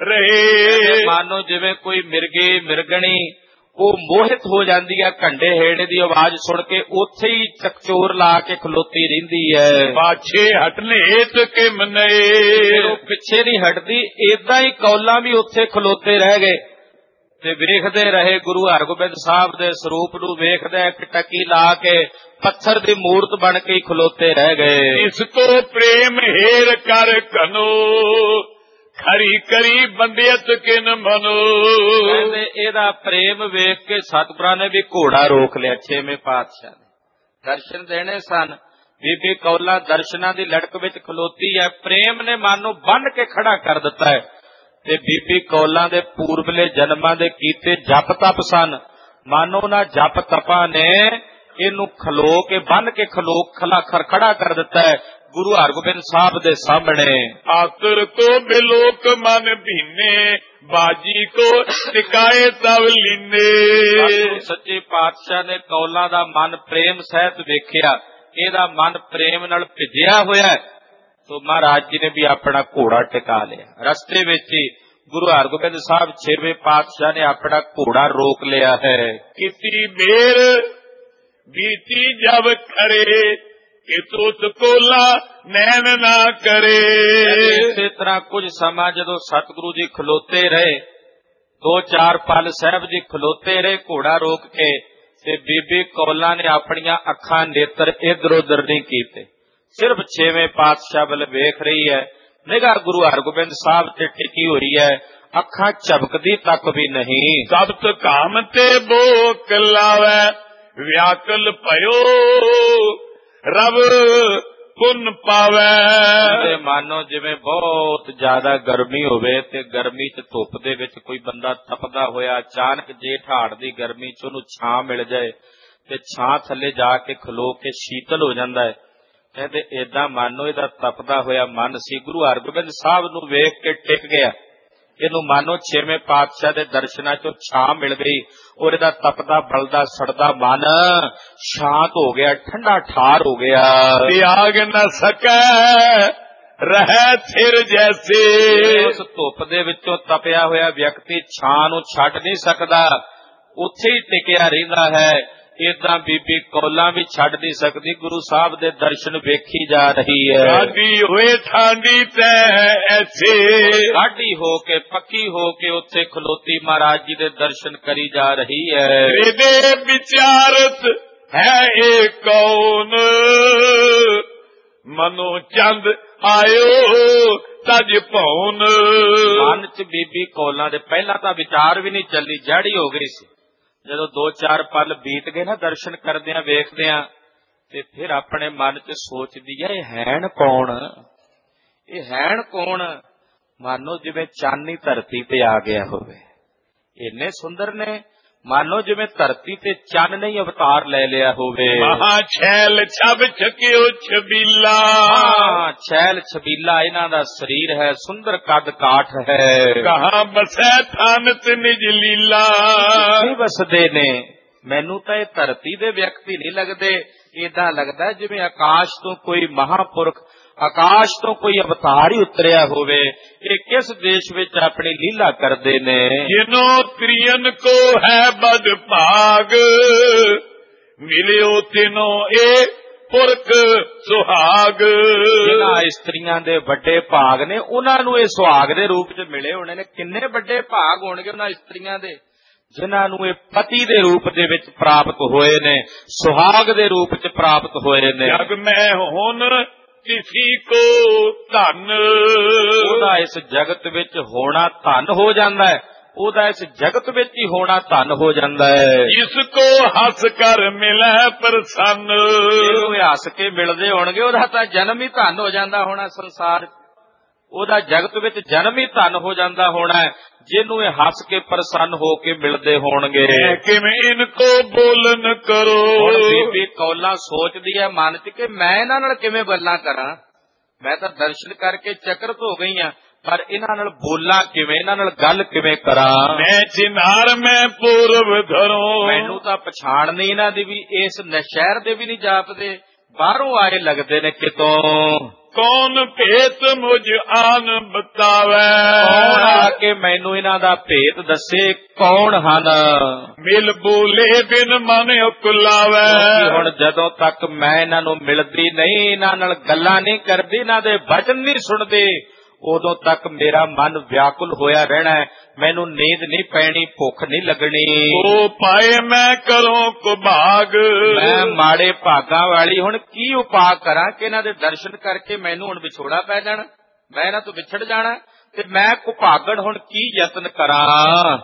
ਰਹੇ। ਮਾਨੋ ਜਿਵੇਂ ਕੋਈ ਮਿਰਗੇ ਮਿਰਗਣੀ ਉਹ ਮੋਹਿਤ ਹੋ ਜਾਂਦੀ ਹੈ, ਘੰਡੇ ਹੇੜੇ ਦੀ ਆਵਾਜ਼ ਸੁਣ ਕੇ ਉੱਥੇ ਹੀ ਚਕਚੋਰ ਲਾ ਕੇ ਖਲੋਤੀ ਰਹਿੰਦੀ ਹੈ। ਪਾਛੇ ਹਟਨੇ ਏਤ ਕੇ ਮਨਏ। ਉਹ ਪਿੱਛੇ ਨਹੀਂ ਹਟਦੀ, ਏਦਾਂ ਹੀ ਕੌਲਾਂ ਵੀ ਉੱਥੇ ਖਲੋਤੇ ਰਹਿ ਗਏ ਤੇ ਵੇਖਦੇ ਰਹੇ ਗੁਰੂ ਹਰਗੋਬਿੰਦ ਸਾਹਿਬ ਦੇ ਸਰੂਪ ਨੂੰ। ਵੇਖਦੇ ਇੱਕ ਟੱਕੀ ਲਾ ਕੇ ਪੱਥਰ ਦੀ ਮੂਰਤ ਬਣ ਕੇ ਖਲੋਤੇ ਰਹਿ ਗਏ। ਇਸ ਕੋ ਪ੍ਰੇਮ ਹੇਰ ਕਰ ਕਨੋ, ਖਰੀ ਕਰੀ ਬੰਦਿਅਤ ਕਿਨ ਮਨੋ। ਕਹਿੰਦੇ ਇਹਦਾ ਪ੍ਰੇਮ ਵੇਖ ਕੇ ਸਤਿਗੁਰਾਂ ਨੇ ਵੀ ਘੋੜਾ ਰੋਕ ਲਿਆ। ਛੇਵੇਂ ਪਾਤਸ਼ਾਹ ਨੇ ਦਰਸ਼ਨ ਦੇਣੇ ਸਨ, ਬੀਬੀ ਕੌਲਾਂ ਦਰਸ਼ਨਾਂ ਦੀ ਲੜਕ ਵਿੱਚ ਖਲੋਤੀ ਹੈ, ਪ੍ਰੇਮ ਨੇ ਮਾਨੋ ਬੰਨ ਕੇ ਖੜਾ ਕਰ ਦਿੱਤਾ ਹੈ। ਤੇ ਬੀਬੀ ਕੌਲਾਂ ਦੇ ਪੂਰਬਲੇ ਜਨਮਾਂ ਦੇ ਕੀਤੇ ਜਪ ਤਪ ਸਨ, ਮਾਨੋ ਉਹਨਾਂ ਜਪ ਤਪਾਂ ਨੇ ਇਹਨੂੰ ਖਲੋ ਕੇ ਬੰਨ ਕੇ ਖਲੋ ਖਲਾ ਖੜਾ ਕਰ ਦਿੱਤਾ ਹੈ ਗੁਰੂ ਹਰਗੋਬਿੰਦ ਸਾਹਿਬ ਦੇ ਸਾਹਮਣੇ। ਆਤਰ ਕੋ ਬਿਲੋਕ ਮਨ ਭੀਨੇ, ਬਾਜੀ ਕੋ ਟਿਕਾਏ ਤਵ ਲੀਨੇ। ਸੱਚੇ ਪਾਤਸ਼ਾਹ ਨੇ ਕੌਲਾਂ ਦਾ ਮਨ ਪ੍ਰੇਮ ਸਹਿਤ ਵੇਖਿਆ, ਇਹਦਾ ਮਨ ਪ੍ਰੇਮ ਨਾਲ ਭਿੱਜਿਆ ਹੋਇਆ, ਤੋ ਮਹਾਰਾਜ ਜੀ ਨੇ ਵੀ ਆਪਣਾ ਘੋੜਾ ਟਿਕਾ ਲਿਆ। ਰਸਤੇ ਵਿੱਚ ਹੀ ਗੁਰੂ ਹਰਗੋਬਿੰਦ ਸਾਹਿਬ ਛੇਵੇਂ ਪਾਤਸ਼ਾਹ ਨੇ ਆਪਣਾ ਘੋੜਾ ਰੋਕ ਲਿਆ ਹੈ। ਕੀਤੀ ਮੇਰ ਬੀਤੀ ਜਬ ਖੜੇ, ਕਿ ਤੋਤ ਕੋਲਾ ਨੈਣ ਨਾ ਕਰੇ। ਇਸੇ ਤਰ੍ਹਾਂ ਕੁਝ ਸਮਾਂ ਜਦੋਂ ਸਤਿਗੁਰੂ ਜੀ ਖਲੋਤੇ ਰਹੇ, ਦੋ ਚਾਰ ਪਲ ਸਾਹਿਬ ਜੀ ਖਲੋਤੇ ਰਹੇ ਘੋੜਾ ਰੋਕ ਕੇ, ਤੇ ਬੀਬੀ ਕੌਲਾਂ ਨੇ ਆਪਣੀਆਂ ਅੱਖਾਂ ਨੇਤਰ ਇਧਰ ਉਧਰ ਨਹੀਂ ਕੀਤੇ, ਸਿਰਫ ਛੇਵੇਂ ਪਾਤਸ਼ਾਹ ਵੱਲ ਵੇਖ ਰਹੀ ਹੈ। ਨਿਗਾਹ ਗੁਰੂ ਹਰਗੋਬਿੰਦ ਸਾਹਿਬ ਤੇ ਟਿਕੀ ਹੋਈ ਹੈ, ਅੱਖਾਂ ਝਪਕਦੀ ਤੱਕ ਵੀ ਨਹੀਂ। ਸਬਤ ਕਾਮ ਤੇ ਬੋਕ ਲਾਵੇ ਵਿਆਕਲ ਭਇਓ ਰਬ ਪੁੰਨ ਪਾਵੇ। ਤੇ ਮਾਨੋ ਜਿਵੇਂ ਬਹੁਤ ਜ਼ਿਆਦਾ ਗਰਮੀ ਹੋਵੇ ਤੇ ਗਰਮੀ ਚ ਧੁੱਪ ਦੇ ਵਿੱਚ ਕੋਈ ਬੰਦਾ ਤਪਦਾ ਹੋਇਆ ਅਚਾਨਕ ਜੇਠ ਹਾੜ ਦੀ ਗਰਮੀ ਚ ਉਹਨੂੰ ਛਾਂ ਮਿਲ ਜਾਏ ਤੇ ਛਾਂ ਥੱਲੇ ਜਾ ਕੇ ਖਲੋ ਕੇ ਸ਼ੀਤਲ ਹੋ ਜਾਂਦਾ ਹੈ। ਕਹਿੰਦੇ ਏਦਾਂ ਮਾਨੋ ਇਹਦਾ ਤਪਦਾ ਹੋਇਆ ਮਨ ਸੀ, ਗੁਰੂ ਹਰਗੋਬਿੰਦ ਸਾਹਿਬ ਨੂੰ ਵੇਖ ਕੇ ਟਿਕ ਗਿਆ। ਇਹਨੂੰ ਮਾਨੋ ਛੇਵੇਂ ਪਾਤਸ਼ਾਹ ਦੇ ਦਰਸ਼ਨਾਂ ਚੋਂ ਛਾਂ ਮਿਲ ਗਈ ਔਰ ਇਹਦਾ ਤਪਦਾ ਬਲਦਾ ਸੜਦਾ ਮਨ ਸ਼ਾਂਤ ਹੋ ਗਿਆ, ਠੰਡਾ ਠਾਰ ਹੋ ਗਿਆ। ਤਿਆਗ ਨਾ ਸਕੈ ਰਹਿ ਥਿਰ ਜੈਸੇ। ਉਸ ਧੁੱਪ ਦੇ ਵਿੱਚੋਂ ਤਪਿਆ ਹੋਇਆ ਵਿਅਕਤੀ ਛਾਂ ਨੂੰ ਛੱਡ ਨਹੀਂ ਸਕਦਾ, ਉੱਥੇ ਹੀ ਟਿਕਿਆ ਰਹਿੰਦਾ ਹੈ। ਏਦਾਂ ਬੀਬੀ ਕੌਲਾਂ ਵੀ ਛੱਡ ਨਹੀਂ ਸਕਦੀ, ਗੁਰੂ ਸਾਹਿਬ ਦੇ ਦਰਸ਼ਨ ਵੇਖੀ ਜਾ ਰਹੀ ਹੈ। ਸਾਡੀ ਹੋਏ ਠਾਂਡੀ ਤੈ ਐਸੇ, ਸਾਡੀ ਹੋ ਕੇ ਪੱਕੀ ਹੋ ਕੇ ਉੱਥੇ ਖਲੋਤੀ ਮਹਾਰਾਜ ਜੀ ਦੇ ਦਰਸ਼ਨ ਕਰੀ ਜਾ ਰਹੀ ਹੈ। ਇਹਦੇ ਵਿਚਾਰਤ ਹੈ ਇਹ ਕੌਣ ਮਨੋ ਚੰਦ ਆਇਓ ਤਜ ਭਉਨ। ਮਨ ਚ ਬੀਬੀ ਕੌਲਾਂ ਦੇ ਪਹਿਲਾਂ ਤਾਂ ਵਿਚਾਰ ਵੀ ਨਹੀਂ ਚੱਲੀ, ਜੜੀ ਹੋ ਗਈ ਸੀ। ਜਦੋਂ ਦੋ ਚਾਰ ਪਲ ਬੀਤ ਗਏ ਨਾ ਦਰਸ਼ਨ ਕਰਦਿਆਂ ਵੇਖਦਿਆਂ, ਤੇ ਫਿਰ ਆਪਣੇ ਮਨ ਚ ਸੋਚਦੀ ਹੈ ਇਹ ਹੈਣ ਕੌਣ, ਇਹ ਹੈਣ ਕੌਣ। ਮਾਨੋ ਜਿਵੇਂ ਚਾਨੀ ਧਰਤੀ ਤੇ ਆ ਗਿਆ ਹੋਵੇ, ਇੰਨੇ ਸੁੰਦਰ ਨੇ, ਮਾਨੋ ਜਿਵੇਂ ਧਰਤੀ ਤੇ ਚੰਨ ਨੇ ਅਵਤਾਰ ਲੈ ਲਿਆ ਹੋਵੇ। ਮਹਾ ਛੈਲ ਛਬ ਛਕਿਓ ਛਬੀਲਾ। ਹਾਂ, ਛੈਲ ਛਬੀਲਾ ਇਹਨਾਂ ਦਾ ਸਰੀਰ ਹੈ, ਸੁੰਦਰ ਕੱਦ ਕਾਠ ਹੈ। ਕਹਾਂ ਬਸੈ ਥਾਨ ਤੇ ਨਿਜ ਲੀਲਾ। ਨਹੀਂ ਵਸਦੇ ਨੇ, ਮੈਨੂੰ ਤਾਂ ਇਹ ਧਰਤੀ ਦੇ ਵਿਅਕਤੀ ਨਹੀਂ ਲੱਗਦੇ, ਏਦਾਂ ਲੱਗਦਾ ਜਿਵੇਂ ਆਕਾਸ਼ ਤੋਂ ਕੋਈ ਮਹਾਪੁਰਖ, ਆਕਾਸ਼ ਤੋਂ ਕੋਈ ਅਵਤਾਰ ਹੀ ਉਤਰਿਆ ਹੋਵੇ। ਇਹ ਕਿਸ ਦੇਸ਼ ਵਿੱਚ ਆਪਣੀ ਲੀਲਾ ਕਰਦੇ ਨੇ। ਜਿਨੋ ਤ੍ਰਿਯਨ ਕੋ ਹੈ ਬਦ ਭਾਗ ਮਿਲਿਓ ਤਿਨੋ ਇਹ ਪੁਰਖ ਸੁਹਾਗ। ਜਿਨ੍ਹਾਂ ਇਸਤਰੀਆਂ ਦੇ ਵੱਡੇ ਭਾਗ ਨੇ ਉਹਨਾਂ ਨੂੰ ਇਹ ਸੁਹਾਗ ਦੇ ਰੂਪ ਚ ਮਿਲੇ ਹੋਣੇ ਨੇ। ਕਿੰਨੇ ਵੱਡੇ ਭਾਗ ਹੋਣਗੇ ਉਹਨਾਂ ਇਸਤਰੀਆਂ ਦੇ ਜਿਨ੍ਹਾਂ ਨੂੰ ਇਹ ਪਤੀ ਦੇ ਰੂਪ ਦੇ ਵਿੱਚ ਪ੍ਰਾਪਤ ਹੋਏ ਨੇ, ਸੁਹਾਗ ਦੇ ਰੂਪ ਚ ਪ੍ਰਾਪਤ ਹੋਏ ਨੇ। ਜਗ ਮੈਂ ਹੁਣ ਕਿਸੀ ਕੋ ਧਨ, ਉਹਦਾ ਇਸ ਜਗਤ ਵਿੱਚ ਹੋਣਾ ਧਨ ਹੋ ਜਾਂਦਾ ਹੈ, ਉਹਦਾ ਇਸ ਜਗਤ ਵਿੱਚ ਹੀ ਹੋਣਾ ਧਨ ਹੋ ਜਾਂਦਾ ਹੈ। ਇਸ ਕੋ ਹੱਸ ਕਰ ਮਿਲੈ ਪ੍ਰਸੰਨ, ਇਹਨੂੰ ਹੱਸ ਕੇ ਮਿਲਦੇ ਹੋਣਗੇ, ਉਹਦਾ ਤਾਂ ਜਨਮ ਹੀ ਧਨ ਹੋ ਜਾਂਦਾ ਹੋਣਾ ਸੰਸਾਰ, ਉਹਦਾ ਜਗਤ ਵਿੱਚ ਜਨਮ ਹੀ ਧਨ ਹੋ ਜਾਂਦਾ ਹੋਣਾ ਹੈ ਜਿਹਨੂੰ ਇਹ ਹੱਸ ਕੇ ਪ੍ਰਸੰਨ ਹੋ ਕੇ ਮਿਲਦੇ ਹੋਣਗੇ। ਕਿਵੇਂ ਇਨਕੋ ਬੋਲਨ ਕਰੋ। ਹੁਣ ਬੀਬੀ ਕੌਲਾਂ ਸੋਚਦੀ ਹੈ ਮਨ ਚ ਕਿ ਮੈਂ ਇਹਨਾਂ ਨਾਲ ਕਿਵੇਂ ਗੱਲਾਂ ਕਰਾਂ, ਮੈਂ ਤਾਂ ਦਰਸ਼ਨ ਕਰਕੇ ਚਕਰਤ ਹੋ ਗਈ ਹਾਂ, ਪਰ ਇਹਨਾਂ ਨਾਲ ਬੋਲਾਂ ਕਿਵੇਂ, ਇਹਨਾਂ ਨਾਲ ਗੱਲ ਕਿਵੇਂ ਕਰਾਂ। ਮੈਂ ਚਿਨਾਰ ਮੈਂ ਪੂਰਵ ਧਰੋ, ਮੈਨੂੰ ਤਾਂ ਪਛਾਣ ਨਹੀਂ ਇਹਨਾਂ ਦੀ ਵੀ, ਇਸ ਨਸ਼ਹਿਰ ਦੇ ਵੀ ਨਹੀਂ ਜਾਪਦੇ, ਬਾਹਰੋਂ ਆਏ ਲੱਗਦੇ ਨੇ ਕਿਤੋਂ। ਕੌਣ ਭੇਤ ਮੁਝ ਆਨ ਬਤਾਵੇ, ਕੌਣ ਆ ਕੇ ਮੈਨੂੰ ਇਹਨਾਂ ਦਾ ਭੇਤ ਦੱਸੇ, ਕੌਣ ਹਨ। ਮਿਲ ਬੋਲੇ ਬਿਨ ਮਨ ਉਕਲਾਵੇ, ਹੁਣ ਜਦੋਂ ਤੱਕ ਮੈਂ ਇਹਨਾਂ ਨੂੰ ਮਿਲਦੀ ਨਹੀਂ, ਇਹਨਾਂ ਨਾਲ ਗੱਲਾਂ ਨਹੀਂ ਕਰਦੀ, ਇਹਨਾਂ ਦੇ ਵਚਨ ਨਹੀਂ ਸੁਣਦੀ, ਉਦੋਂ ਤੱਕ ਮੇਰਾ ਮਨ ਵਿਆਕੁਲ ਹੋਇਆ ਰਹਿਣਾ ਹੈ। ਮੈਨੂੰ ਨੀਂਦ ਨਹੀਂ ਪੈਣੀ, ਭੁੱਖ ਨਹੀਂ ਲੱਗਣੀ। ਉਹ ਪਾਏ ਮੈਂ ਕਰੋ ਕੁਭਾਗ, ਮੈਂ ਮਾੜੇ ਭਾਗਾਂ ਵਾਲੀ ਹੁਣ ਕੀ ਉਪਾਅ ਕਰਾਂ ਕਿ ਇਹਨਾਂ ਦੇ ਦਰਸ਼ਨ ਕਰਕੇ ਮੈਨੂੰ ਹੁਣ ਵਿਛੋੜਾ ਪੈ ਜਾਣਾ, ਮੈਂ ਇਹਨਾਂ ਤੋਂ ਵਿਛੜ ਜਾਣਾ, ਤੇ ਮੈਂ ਕੁਭਾਗਣ ਹੁਣ ਕੀ ਯਤਨ ਕਰਾਂ।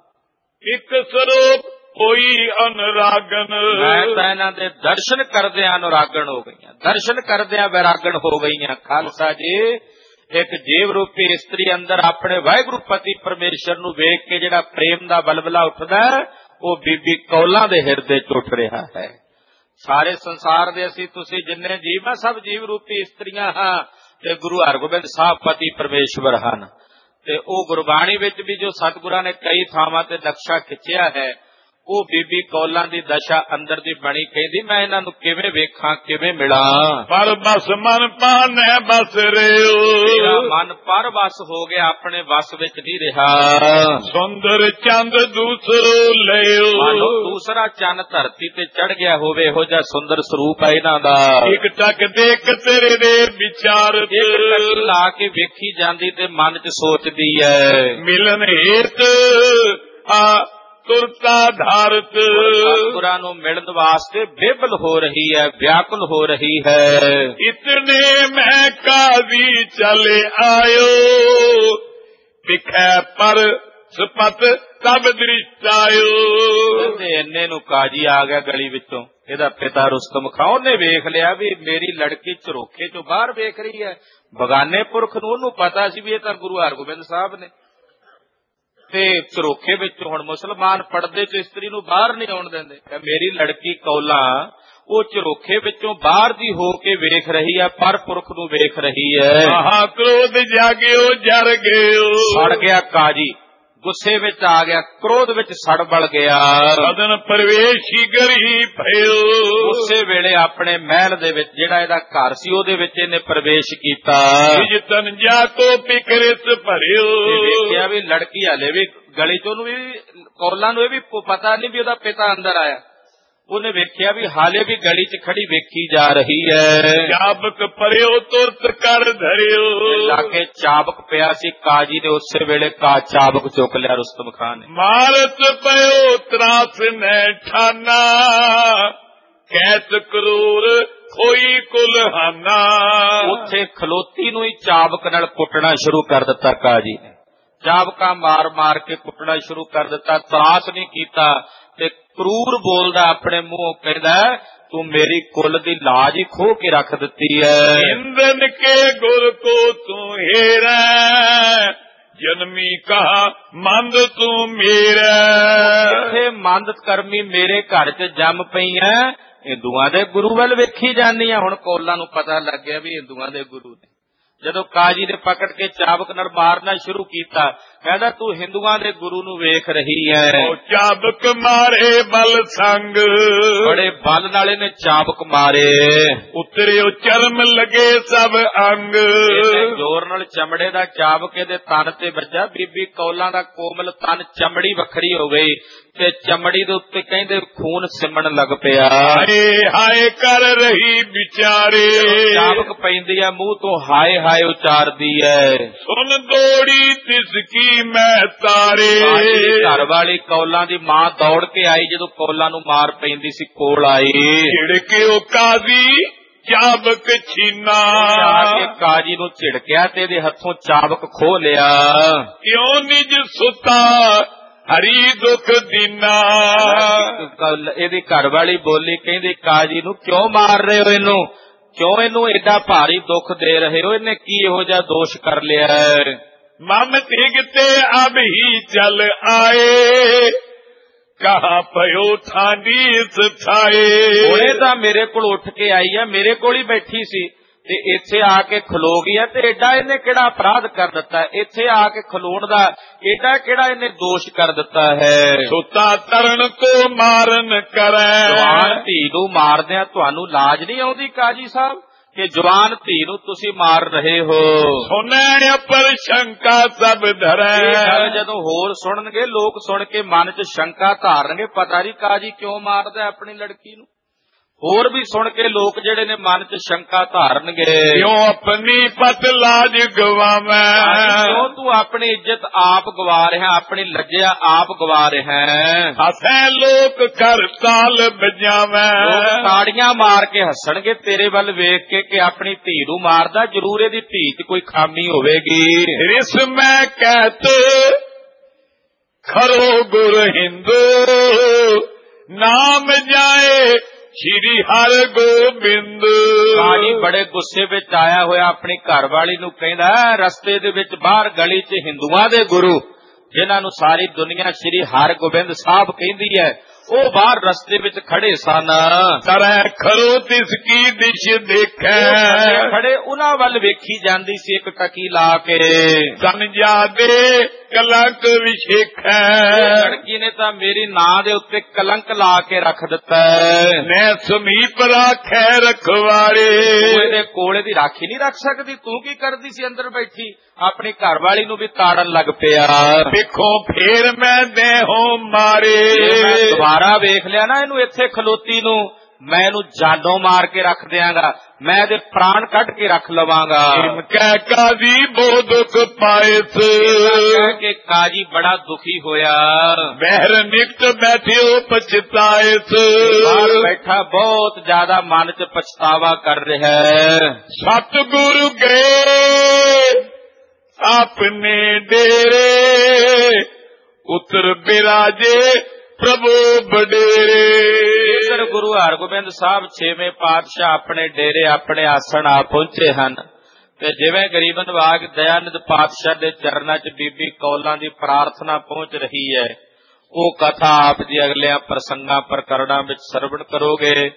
ਇੱਕ ਸਰੂਪ ਹੋਈ ਅਨੁਰਾਗਨ, ਮੈਂ ਤਾਂ ਇਹਨਾਂ ਦੇ ਦਰਸ਼ਨ ਕਰਦਿਆਂ ਅਨੁਰਾਗਣ ਹੋ ਗਈਆਂ, ਦਰਸ਼ਨ ਕਰਦਿਆਂ ਵੈਰਾਗਣ ਹੋ ਗਈਆਂ। ਖਾਲਸਾ ਜੀ, ਇੱਕ ਜੀਵ ਰੂਪੀ ਇਸਤਰੀ ਅੰਦਰ ਆਪਣੇ ਵਾਹਿਗੁਰੂ ਪਤੀ ਪਰਮੇਸ਼ਰ ਨੂੰ ਵੇਖ ਕੇ ਜਿਹੜਾ ਪ੍ਰੇਮ ਦਾ ਬਲਬਲਾ ਉੱਠਦਾ, ਉਹ ਬੀਬੀ ਕੌਲਾਂ ਦੇ ਹਿਰਦੇ ਚ ਉੱਠ ਰਿਹਾ ਹੈ। ਸਾਰੇ ਸੰਸਾਰ ਦੇ ਅਸੀਂ ਤੁਸੀਂ ਜਿੰਨੇ ਜੀਵ ਆ, ਸਭ ਜੀਵ ਰੂਪੀ ਇਸਤਰੀਆਂ ਹਾਂ, ਤੇ ਗੁਰੂ ਹਰਗੋਬਿੰਦ ਸਾਹਿਬ ਪਤੀ ਪਰਮੇਸ਼ਵਰ ਹਨ। ਤੇ ਉਹ ਗੁਰਬਾਣੀ ਵਿੱਚ ਵੀ ਜੋ ਸਤਿਗੁਰਾਂ ਨੇ ਕਈ ਥਾਵਾਂ ਤੇ ਨਕਸ਼ਾ ਖਿੱਚਿਆ ਹੈ, ਉਹ ਬੀਬੀ ਕੌਲਾਂ ਦੀ ਦਸ਼ਾ ਅੰਦਰ ਦੀ ਬਣੀ, ਕਹਿੰਦੀ ਮੈਂ ਇਹਨਾਂ ਨੂੰ ਕਿਵੇਂ ਵੇਖਾਂ, ਕਿਵੇਂ ਮਿਲਾਂ। ਪਰ ਬਸ ਮਨ ਪਾਨੈ ਬਸ ਰਿਓ, ਮੇਰਾ ਮਨ ਪਰ ਵਸ ਹੋ ਗਿਆ, ਆਪਣੇ ਵਸ ਵਿੱਚ ਨਹੀਂ ਰਿਹਾ। ਸੁੰਦਰ ਚੰਦ ਦੂਸਰੋ ਲਿਓ, ਮਾਨੋ ਦੂਸਰਾ ਚੰਨ ਧਰਤੀ ਤੇ ਚੜ ਗਿਆ ਹੋਵੇ, ਇਹੋ ਜਿਹਾ ਸੁੰਦਰ ਸਰੂਪ ਹੈ ਇਹਨਾਂ ਦਾ। ਇੱਕ ਟਕ ਦੇਖ ਤੇਰੇ ਦੇ ਵਿਚਾਰ, ਇੱਕ ਟਕ ਲਾ ਕੇ ਵੇਖੀ ਜਾਂਦੀ ਤੇ ਮਨ ਚ ਸੋਚਦੀ ਹੈ, ਮਿਲਨ ਹੇਤ ਆ ਤੁਰਤਾ ਧਾਰਤ, ਸਤਿਗੁਰਾਂ ਨੂੰ ਮਿਲਣ ਵਾਸਤੇ ਬੇਬਲ ਹੋ ਰਹੀ ਹੈ, ਵਿਆਕੁਲ ਹੋ ਰਹੀ ਹੈ। ਇਤਨੇ ਮੈਂ ਕਾਜ਼ੀ ਚਲੇ ਆਇਓ, ਵਿਖੈ ਪਰ ਸਪਤ ਤਬ ਦ੍ਰਿਸ਼ਟ ਆਇਓ। ਤੇ ਇੰਨੇ ਨੂੰ ਕਾਜੀ ਆ ਗਿਆ ਗਲੀ ਵਿੱਚੋਂ, ਇਹਦਾ ਪਿਤਾ ਰੁਸਤਮ ਖਾਂ, ਉਹਨੇ ਵੇਖ ਲਿਆ ਵੀ ਮੇਰੀ ਲੜਕੀ ਝਰੋਖੇ ਚੋਂ ਬਾਹਰ ਵੇਖ ਰਹੀ ਹੈ। ਬਗਾਨੇ ਪੁਰਖ ਨੂੰ ਉਹਨੂੰ ਪਤਾ ਸੀ ਵੀ ਇਹ ਤਾਂ ਗੁਰੂ ਹਰਗੋਬਿੰਦ ਸਾਹਿਬ ਨੇ, ਤੇ ਝਰੋਖੇ ਵਿੱਚ ਹੁਣ ਮੁਸਲਮਾਨ ਪਰਦੇ ਚ ਇਸਤਰੀ ਨੂੰ ਬਾਹਰ ਨਹੀਂ ਆਉਣ ਦਿੰਦੇ। ਮੇਰੀ ਲੜਕੀ ਕੌਲਾਂ ਉਹ ਝਰੋਖੇ ਵਿੱਚੋਂ ਬਾਹਰ ਦੀ ਹੋ ਕੇ ਵੇਖ ਰਹੀ ਹੈ, ਪਰ ਪੁਰਖ ਨੂੰ ਵੇਖ ਰਹੀ ਹੈ। ਮਹਾ ਕ੍ਰੋਧ ਜਾਗਿਓ ਜਰ ਗਿਓ, ਸੜ ਗਿਆ ਕਾਜੀ, ਗੁੱਸੇ ਵਿੱਚ ਆ ਗਿਆ, ਕ੍ਰੋਧ ਵਿੱਚ ਸੜ ਬਲ ਗਿਆ। ਸਦਨ ਪ੍ਰਵੇਸ਼ੀ ਗਰੀ ਭਇਓ, ਉਸੇ ਵੇਲੇ ਆਪਣੇ ਮਹਿਲ ਦੇ ਵਿੱਚ, ਜਿਹੜਾ ਇਹਦਾ ਘਰ ਸੀ, ਉਹਦੇ ਵਿੱਚ ਇਹਨੇ ਪ੍ਰਵੇਸ਼ ਕੀਤਾ। ਜਿ ਤਨ ਜਾ ਕੋ ਪਿਕਰਿਤ ਭਰਿਓ, ਦੇਖਿਆ ਵੀ ਲੜਕੀ ਹਲੇ ਵੀ ਗਲੀ ਚ, ਉਹਨੂੰ ਵੀ ਕੌਲਾਂ ਨੂੰ ਇਹ ਵੀ ਪਤਾ ਨਹੀਂ ਵੀ ਉਹਦਾ ਪਿਤਾ ਅੰਦਰ ਆਇਆ। ਉਹਨੇ ਵੇਖਿਆ ਵੀ ਹਾਲੇ ਵੀ ਗਲੀ ਚ ਖੜੀ ਵੇਖੀ ਜਾ ਰਹੀ ਹੈ। ਚਾਬਕ ਪਰਿਓ ਤੁਰਤ ਕਰ ਧਰਿਓ, ਲਾਗੇ ਚਾਬਕ ਪਿਆ ਸੀ, ਕਾਜੀ ਨੇ ਉਸੇ ਵੇਲੇ ਕਾ ਚਾਬਕ ਚੁੱਕ ਲਿਆ ਰੁਸਤਮ ਖਾਨ ਨੇ। ਮਾਰਤ ਪਇਓ ਤਰਾਸ ਨੈ ਠਾਨਾ, ਕੈਤ ਕਰੂਰ ਕੋਈ ਕੁਲਹਾਨਾ। ਉੱਥੇ ਖਲੋਤੀ ਨੂੰ ਹੀ ਚਾਬਕ ਨਾਲ ਕੁੱਟਣਾ ਸ਼ੁਰੂ ਕਰ ਦਿੱਤਾ ਕਾਜੀ ਨੇ। ਚਾਬਕਾਂ ਮਾਰ ਮਾਰ ਕੇ ਕੁੱਟਣਾ ਸ਼ੁਰੂ ਕਰ ਦਿੱਤਾ, ਤਰਾਸ ਨਹੀਂ ਕੀਤਾ ਤੇ ਕਰੂਰ ਬੋਲਦਾ ਆਪਣੇ ਮੂੰਹੋਂ, ਕਹਿੰਦਾ ਤੂੰ ਮੇਰੀ ਕੁੱਲ ਦੀ ਲਾਜ ਹੀ ਖੋਹ ਕੇ ਰੱਖ ਦਿੱਤੀ ਹੈ। ਇੰਦਨ ਕੇ ਗੁਰ ਕੋ ਤੂੰ ਹੀਰਾ, ਜਨਮੀ ਕਹਾ ਮੰਦ ਤੂੰ ਮੇਰਾ। ਇੱਥੇ ਮੰਦ ਕਰਮੀ ਮੇਰੇ ਘਰ ਚ ਜੰਮ ਪਈ ਐ, ਹਿੰਦੂਆਂ ਦੇ ਗੁਰੂ ਵੱਲ ਵੇਖੀ ਜਾਂਦੀ ਆ। ਹੁਣ ਕੌਲਾਂ ਨੂੰ ਪਤਾ ਲੱਗ ਗਿਆ ਵੀ ਹਿੰਦੂਆਂ ਦੇ ਗੁਰੂ ਨੇ। ਜਦੋਂ ਕਾਜੀ ਨੇ ਪਕੜ ਕੇ ਚਾਬਕ ਨਾਲ ਮਾਰਨਾ ਸ਼ੁਰੂ ਕੀਤਾ, ਕਹਿੰਦਾ ਤੂੰ ਹਿੰਦੂਆਂ ਦੇ ਗੁਰੂ ਨੂੰ ਵੇਖ ਰਹੀ ਹੈ। ਉਹ ਚਾਬਕ ਮਾਰੇ ਬਲ ਸੰਗ, ਬੜੇ ਬਲ ਨਾਲ ਇਹਨੇ ਚਾਬਕ ਮਾਰੇ। ਉਤਰਿਓ ਚਰਮ ਲਗੇ ਸਭ ਅੰਗ, ਜ਼ੋਰ ਨਾਲ ਚਮੜੇ ਦਾ ਚਾਬਕ ਇਹਦੇ ਤਨ ਤੇ ਵੱਜਾ। ਬੀਬੀ ਕੌਲਾਂ ਦਾ ਕੋਮਲ ਤਨ, ਚਮੜੀ ਵੱਖਰੀ ਹੋ ਗਈ ਤੇ ਚਮੜੀ ਦੇ ਉੱਤੇ ਕਹਿੰਦੇ ਖੂਨ ਸਿਮਣ ਲੱਗ ਪਿਆ। ਹਾਏ ਹਾਏ ਕਰ ਰਹੀ ਵਿਚਾਰੇ, ਚਾਬਕ ਪੈਂਦੀ ਆ ਮੂੰਹ ਤੋਂ ਹਾਏ ਹਾਏ ਉਚਾਰਦੀ ਹੈ। ਸੁਣ ਦੌੜੀ ਤਿਸ ਕੀ ਮੈਂ ਤਾਰੇ, ਘਰ ਵਾਲੀ ਕੌਲਾਂ ਦੀ ਮਾਂ ਦੌੜ ਕੇ ਆਈ, ਜਦੋਂ ਕੌਲਾਂ ਨੂੰ ਮਾਰ ਪੈਂਦੀ ਸੀ ਕੋਲ ਆਈ। ਝਿੜਕੇ ਉਹ ਕਾਜ਼ੀ ਚਾਬਕ ਛੀਨਾ, ਆ ਕੇ ਕਾਜੀ ਨੂੰ ਝਿੜਕਿਆ ਤੇ ਇਹਦੇ ਹੱਥੋਂ ਚਾਬਕ ਖੋਹ ਲਿਆ। ਕਿਉਂ ਨਿਜ ਸੁਤਾ ਹਰੀ ਦੁੱਖ ਦੀਨਾ। ਇਹਦੀ ਘਰ ਵਾਲੀ ਬੋਲੀ, ਕਹਿੰਦੀ ਕਾਜੀ ਨੂੰ ਕਿਉਂ ਮਾਰ ਰਹੇ ਹੋ ਇਹਨੂੰ, ਕਿਉਂ ਇਹਨੂੰ ਏਡਾ ਭਾਰੀ ਦੁੱਖ ਦੇ ਰਹੇ ਹੋ, ਇਹਨੇ ਕੀ ਇਹੋ ਜਿਹਾ ਦੋਸ਼ ਕਰ ਲਿਆ ਹੈ। ਮਮ ਤਿਗਤੇ ਅਬ ਹੀ ਚਲ ਆਏ, ਕਹਾ ਪਇਓ ਠਾਂਡੀ ਸਥਾਏ। ਹੁਣੇ ਤਾਂ ਮੇਰੇ ਕੋਲ ਉੱਠ ਕੇ ਆਈ ਆ, ਮੇਰੇ ਕੋਲ ਹੀ ਬੈਠੀ ਸੀ ਤੇ ਇੱਥੇ ਆ ਕੇ ਖਲੋ ਗਈ ਆ। ਤੇ ਏਡਾ ਇਹਨੇ ਕਿਹੜਾ ਅਪਰਾਧ ਕਰ ਦਿੱਤਾ, ਇੱਥੇ ਆ ਕੇ ਖਲੋਣ ਦਾ ਏਡਾ ਕਿਹੜਾ ਇਹਨੇ ਦੋਸ਼ ਕਰ ਦਿੱਤਾ ਹੈ। ਸੁਤਾ ਤਰਨ ਕੋ ਮਾਰਨ ਕਰੈ, ਜਵਾਨ ਧੀ ਨੂੰ ਮਾਰਦਿਆਂ ਤੁਹਾਨੂੰ ਲਾਜ ਨਹੀਂ ਆਉਂਦੀ ਕਾਜੀ ਸਾਹਿਬ, ਕਿ ਜਵਾਨ ਧੀ ਨੂੰ ਤੁਸੀਂ ਮਾਰ ਰਹੇ ਹੋ। ਸੁਨੈ ਪਰ ਸ਼ੰਕਾ ਸਭ ਧਰੈ, ਜਦੋਂ ਹੋਰ ਸੁਣਨਗੇ ਲੋਕ, ਸੁਣ ਕੇ ਮਨ ਚ ਸ਼ੰਕਾ ਧਾਰਨਗੇ, ਪਤਾ ਨਹੀਂ ਕਾਜੀ ਕਿਉਂ ਮਾਰਦਾ ਆਪਣੀ ਲੜਕੀ ਨੂੰ। ਹੋਰ ਵੀ ਸੁਣ ਕੇ ਲੋਕ ਜਿਹੜੇ ਨੇ ਮਨ ਚ ਸ਼ੰਕਾ ਧਾਰਨਗੇ, ਕਿਉਂ ਆਪਣੀ ਪਤ ਲਾਜ ਗਵਾਵੈ, ਕਿਉਂ ਤੂੰ ਆਪਣੀ ਇੱਜ਼ਤ ਆਪ ਗਵਾ ਰਿਹਾ, ਆਪਣੀ ਲੱਜਿਆ ਆਪ ਗਵਾ ਰਿਹਾ। ਹਸੈ ਲੋਕ ਕਰ ਤਾਲ ਬਜਾਵੈ, ਤਾੜੀਆਂ ਮਾਰ ਕੇ ਹੱਸਣਗੇ ਤੇਰੇ ਵੱਲ ਵੇਖ ਕੇ ਕਿ ਆਪਣੀ ਧੀ ਨੂੰ ਮਾਰਦਾ, ਜ਼ਰੂਰ ਇਹਦੀ ਧੀ ਚ ਕੋਈ ਖਾਮੀ ਹੋਵੇਗੀ। ਰਿਸ ਮੈਂ ਕਹਿਤ ਖਰੋ ਗੁਰ ਹਿੰਦੂ, ਨਾਮ ਜਾਏ ਸ਼੍ਰੀ ਹਰ ਗੋਬਿੰਦ। ਕਾਜੀ ਬੜੇ ਗੁੱਸੇ ਵਿੱਚ ਆਇਆ ਹੋਇਆ ਆਪਣੀ ਘਰ ਵਾਲੀ ਨੂੰ ਕਹਿੰਦਾ, ਰਸਤੇ ਦੇ ਵਿੱਚ ਬਾਹਰ ਗਲੀ 'ਚ ਹਿੰਦੂਆਂ ਦੇ ਗੁਰੂ, ਜਿਨ੍ਹਾਂ ਨੂੰ ਸਾਰੀ ਦੁਨੀਆ ਸ਼੍ਰੀ ਹਰ ਗੋਬਿੰਦ ਸਾਹਿਬ ਕਹਿੰਦੀ ਹੈ, ਉਹ ਬਾਹਰ ਰਸਤੇ ਵਿੱਚ ਖੜੇ ਸਨ। ਤਰੈ ਖਰੋ ਤਿਸ ਕੀ ਦਿਸ਼ ਦੇਖੈ, ਖੜੇ ਉਹਨਾਂ ਵੱਲ ਵੇਖੀ ਜਾਂਦੀ ਸੀ ਇੱਕ ਟਕੀ ਲਾ ਕੇ। ਤਨ ਜਾਦੇ ਕਲੰਕ ਵਿਛੇਖੈ। ਲੜਕੀ ਨੇ ਤਾਂ ਮੇਰੀ ਨਾਂ ਦੇ ਉੱਤੇ ਕਲੰਕ ਲਾ ਕੇ ਰੱਖ ਦਿੱਤਾ ਹੈ। ਮੈਂ ਸਮੀਪ ਰਾਖੈ ਰਖਵਾਰੇ। ਤੂੰ ਇਹਦੇ ਕੋਲੇ ਦੀ ਰਾਖੀ ਨਹੀਂ ਰੱਖ ਸਕਦੀ? ਤੂੰ ਕੀ ਕਰਦੀ ਸੀ ਅੰਦਰ ਬੈਠੀ? ਆਪਣੀ ਘਰ ਵਾਲੀ ਨੂੰ ਵੀ ਤਾੜਨ ਲੱਗ ਪਿਆ। ਵੇਖੋ ਫੇਰ ਮੈਂ ਦੇਹੋਂ ਮਾਰੇ। ਮੈਂ ਦੁਬਾਰਾ ਵੇਖ ਲਿਆ ਨਾ ਇਹਨੂੰ ਇੱਥੇ ਖਲੋਤੀ ਨੂੰ, ਮੈਂ ਇਹਨੂੰ ਜਾਨੋਂ ਮਾਰ ਕੇ ਰੱਖ ਦਿਆਂਗਾ, ਮੈਂ ਇਹਦੇ ਪ੍ਰਾਣ ਕੱਢ ਕੇ ਰੱਖ ਲਵਾਂਗਾ। ਕਹਿ ਕਾਜੀ ਬੋ ਦੁੱਖ ਪਾਇਸ। ਕਹਿ ਕੇ ਕਾਜੀ ਬੜਾ ਦੁਖੀ ਹੋਇਆ। ਬਹਿਰ ਨਿਕਟ ਬੈਠਿਓ ਪਛਤਾਇਸ। ਬਾਹਰ ਬੈਠਾ ਬਹੁਤ ਜ਼ਿਆਦਾ ਮਨ ਚ ਪਛਤਾਵਾ ਕਰ ਰਿਹਾ ਹੈ। ਸਤਿਗੁਰੂ ਗਏ ਆਪਣੇ ਡੇਰੇ, ਉਤਰ ਬਿਰਾਜੇ ਪ੍ਰਭੂ ਬਡੇਰੇ। ਇਧਰ ਗੁਰੂ ਹਰਗੋਬਿੰਦ ਸਾਹਿਬ ਛੇਵੇਂ ਪਾਤਸ਼ਾਹ ਆਪਣੇ ਡੇਰੇ ਆਪਣੇ ਆਸਣ ਆ ਪਹੁੰਚੇ ਹਨ ਤੇ ਜਿਵੇਂ ਗਰੀਬ ਨਿਵਾਜ ਦਇਆਨੰਦ ਪਾਤਸ਼ਾਹ ਦੇ ਚਰਨਾਂ ਚ ਬੀਬੀ ਕੌਲਾਂ ਦੀ ਪ੍ਰਾਰਥਨਾ ਪਹੁੰਚ ਰਹੀ ਹੈ, ਉਹ ਕਥਾ ਆਪ ਜੀ ਅਗਲਿਆਂ ਪ੍ਰਸੰਗਾਂ ਪ੍ਰਕਰਣਾਂ ਵਿੱਚ ਸਰਵਣ ਕਰੋਗੇ।